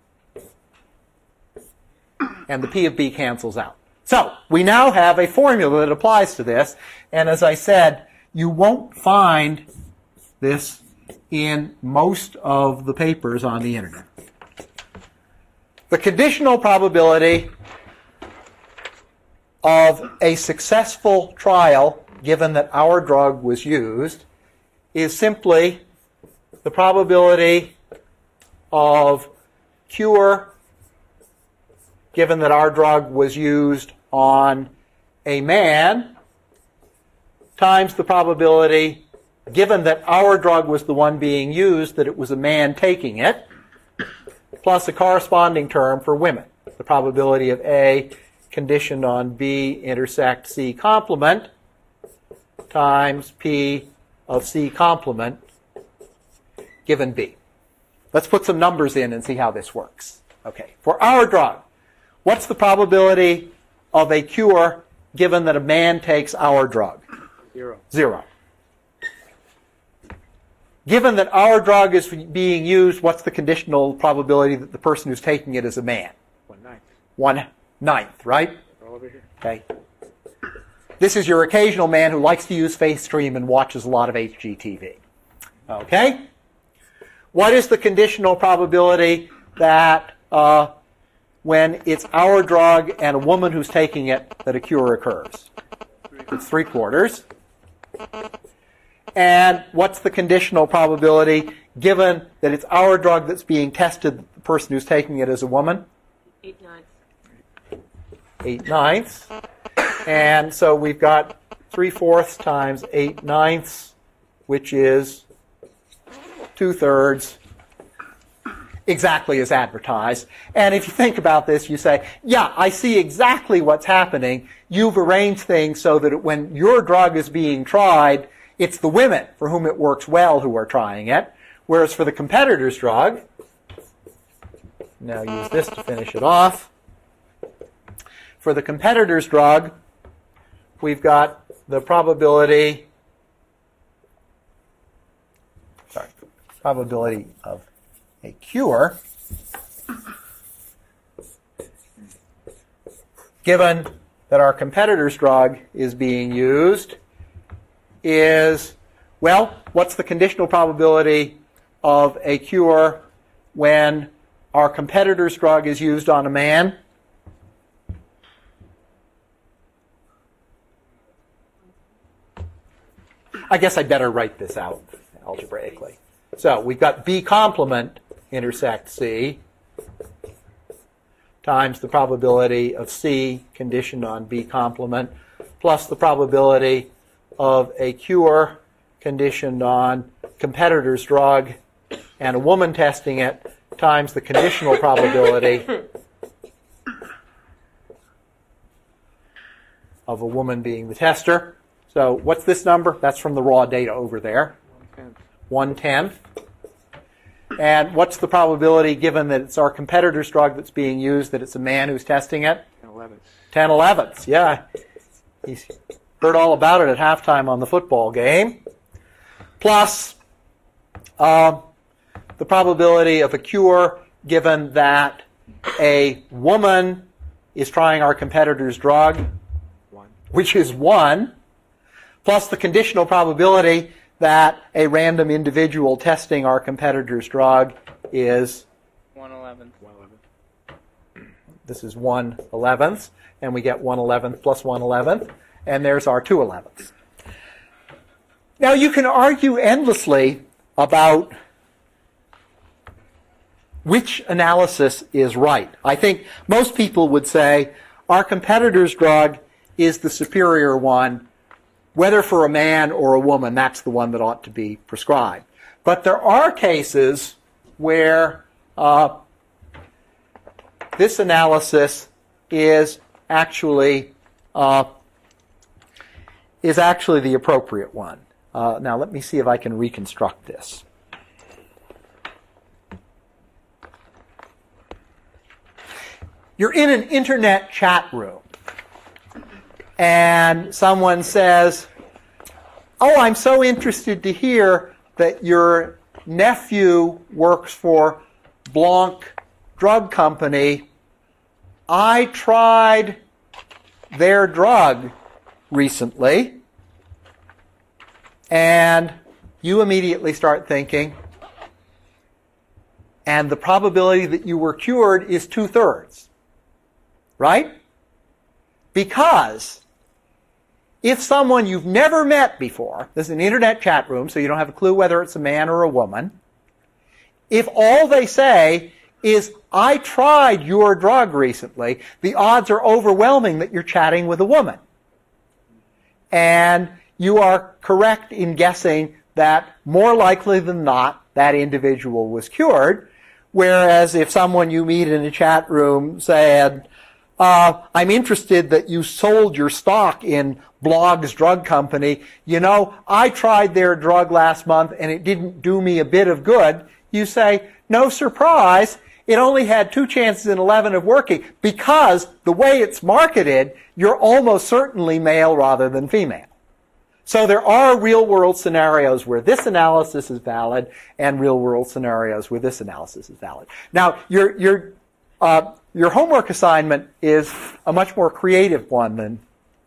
and the P of B cancels out. So we now have a formula that applies to this, and as I said, you won't find this in most of the papers on the internet. The conditional probability of a successful trial, given that our drug was used, is simply the probability of cure, given that our drug was used on a man, times the probability, given that our drug was the one being used, that it was a man taking it, plus a corresponding term for women. The probability of A conditioned on B intersect C complement times P of C complement given B. Let's put some numbers in and see how this works. Okay, for our drug, what's the probability of a cure given that a man takes our drug? 0. 0. Given that our drug is being used, what's the conditional probability that the person who's taking it is a man? 1/9. 1/9, right? All over here. Okay. This is your occasional man who likes to use FaceStream and watches a lot of HGTV. Okay? What is the conditional probability that when it's our drug and a woman who's taking it that a cure occurs? It's 3/4. And what's the conditional probability given that it's our drug that's being tested, the person who's taking it is a woman? 8/9. 8/9. And so we've got 3/4 times 8/9, which is 2/3, exactly as advertised. And if you think about this, you say, yeah, I see exactly what's happening. You've arranged things so that when your drug is being tried, it's the women for whom it works well who are trying it. Whereas for the competitor's drug, now use this to finish it off. For the competitor's drug, we've got the probability of a cure given that our competitor's drug is being used is, well, what's the conditional probability of a cure when our competitor's drug is used on a man? I guess I better write this out algebraically. So we've got B complement intersect C times the probability of C conditioned on B complement plus the probability of a cure conditioned on competitor's drug and a woman testing it times the conditional probability of a woman being the tester. So what's this number? That's from the raw data over there. 1/10. And what's the probability, given that it's our competitor's drug that's being used, that it's a man who's testing it? 10/11. 10/11. Yeah. He's heard all about it at halftime on the football game. Plus the probability of a cure, given that a woman is trying our competitor's drug, 1. which is 1, plus the conditional probability that a random individual testing our competitor's drug is 1/11. This is 1/11, and we get 1/11 plus 1/11, and there's our 2/11. Now you can argue endlessly about which analysis is right. I think most people would say our competitor's drug is the superior one. Whether for a man or a woman, that's the one that ought to be prescribed. But there are cases where this analysis is actually the appropriate one. Now let me see if I can reconstruct this. You're in an internet chat room, and someone says, oh, I'm so interested to hear that your nephew works for Blanc Drug Company. I tried their drug recently. And you immediately start thinking, and the probability that you were cured is 2/3. Right? Because if someone you've never met before, this is an internet chat room, so you don't have a clue whether it's a man or a woman, if all they say is, I tried your drug recently, the odds are overwhelming that you're chatting with a woman. And you are correct in guessing that more likely than not, that individual was cured. Whereas if someone you meet in a chat room said, I'm interested that you sold your stock in Blogg's drug company. You know, I tried their drug last month and it didn't do me a bit of good. You say, no surprise, it only had 2 chances in 11 of working because the way it's marketed, you're almost certainly male rather than female. So there are real-world scenarios where this analysis is valid and real-world scenarios where this analysis is valid. Now, your homework assignment is a much more creative one than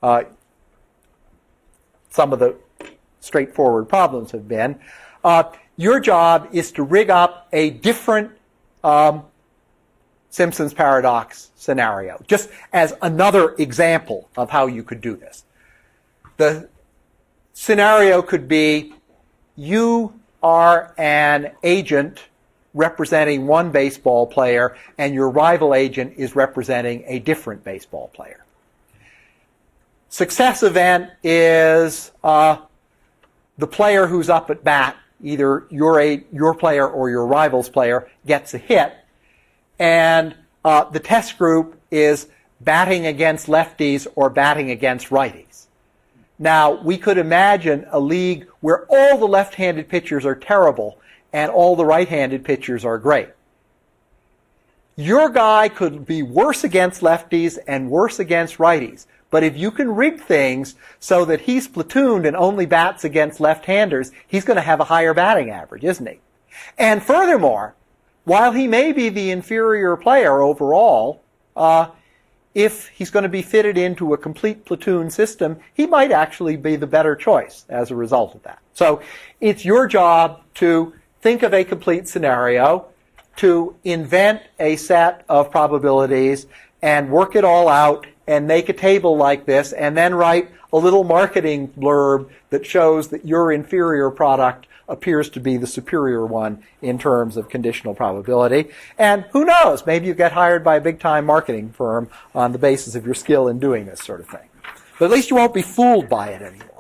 some of the straightforward problems have been. Your job is to rig up a different Simpson's paradox scenario, just as another example of how you could do this. The scenario could be you are an agent representing one baseball player and your rival agent is representing a different baseball player. Success event is the player who's up at bat, either your player or your rival's player, gets a hit, and the test group is batting against lefties or batting against righties. Now, we could imagine a league where all the left-handed pitchers are terrible and all the right-handed pitchers are great. Your guy could be worse against lefties and worse against righties. But if you can rig things so that he's platooned and only bats against left-handers, he's going to have a higher batting average, isn't he? And furthermore, while he may be the inferior player overall, if he's going to be fitted into a complete platoon system, he might actually be the better choice as a result of that. So it's your job to think of a complete scenario, to invent a set of probabilities and work it all out and make a table like this and then write a little marketing blurb that shows that your inferior product appears to be the superior one in terms of conditional probability. And who knows, maybe you get hired by a big-time marketing firm on the basis of your skill in doing this sort of thing. But at least you won't be fooled by it anymore.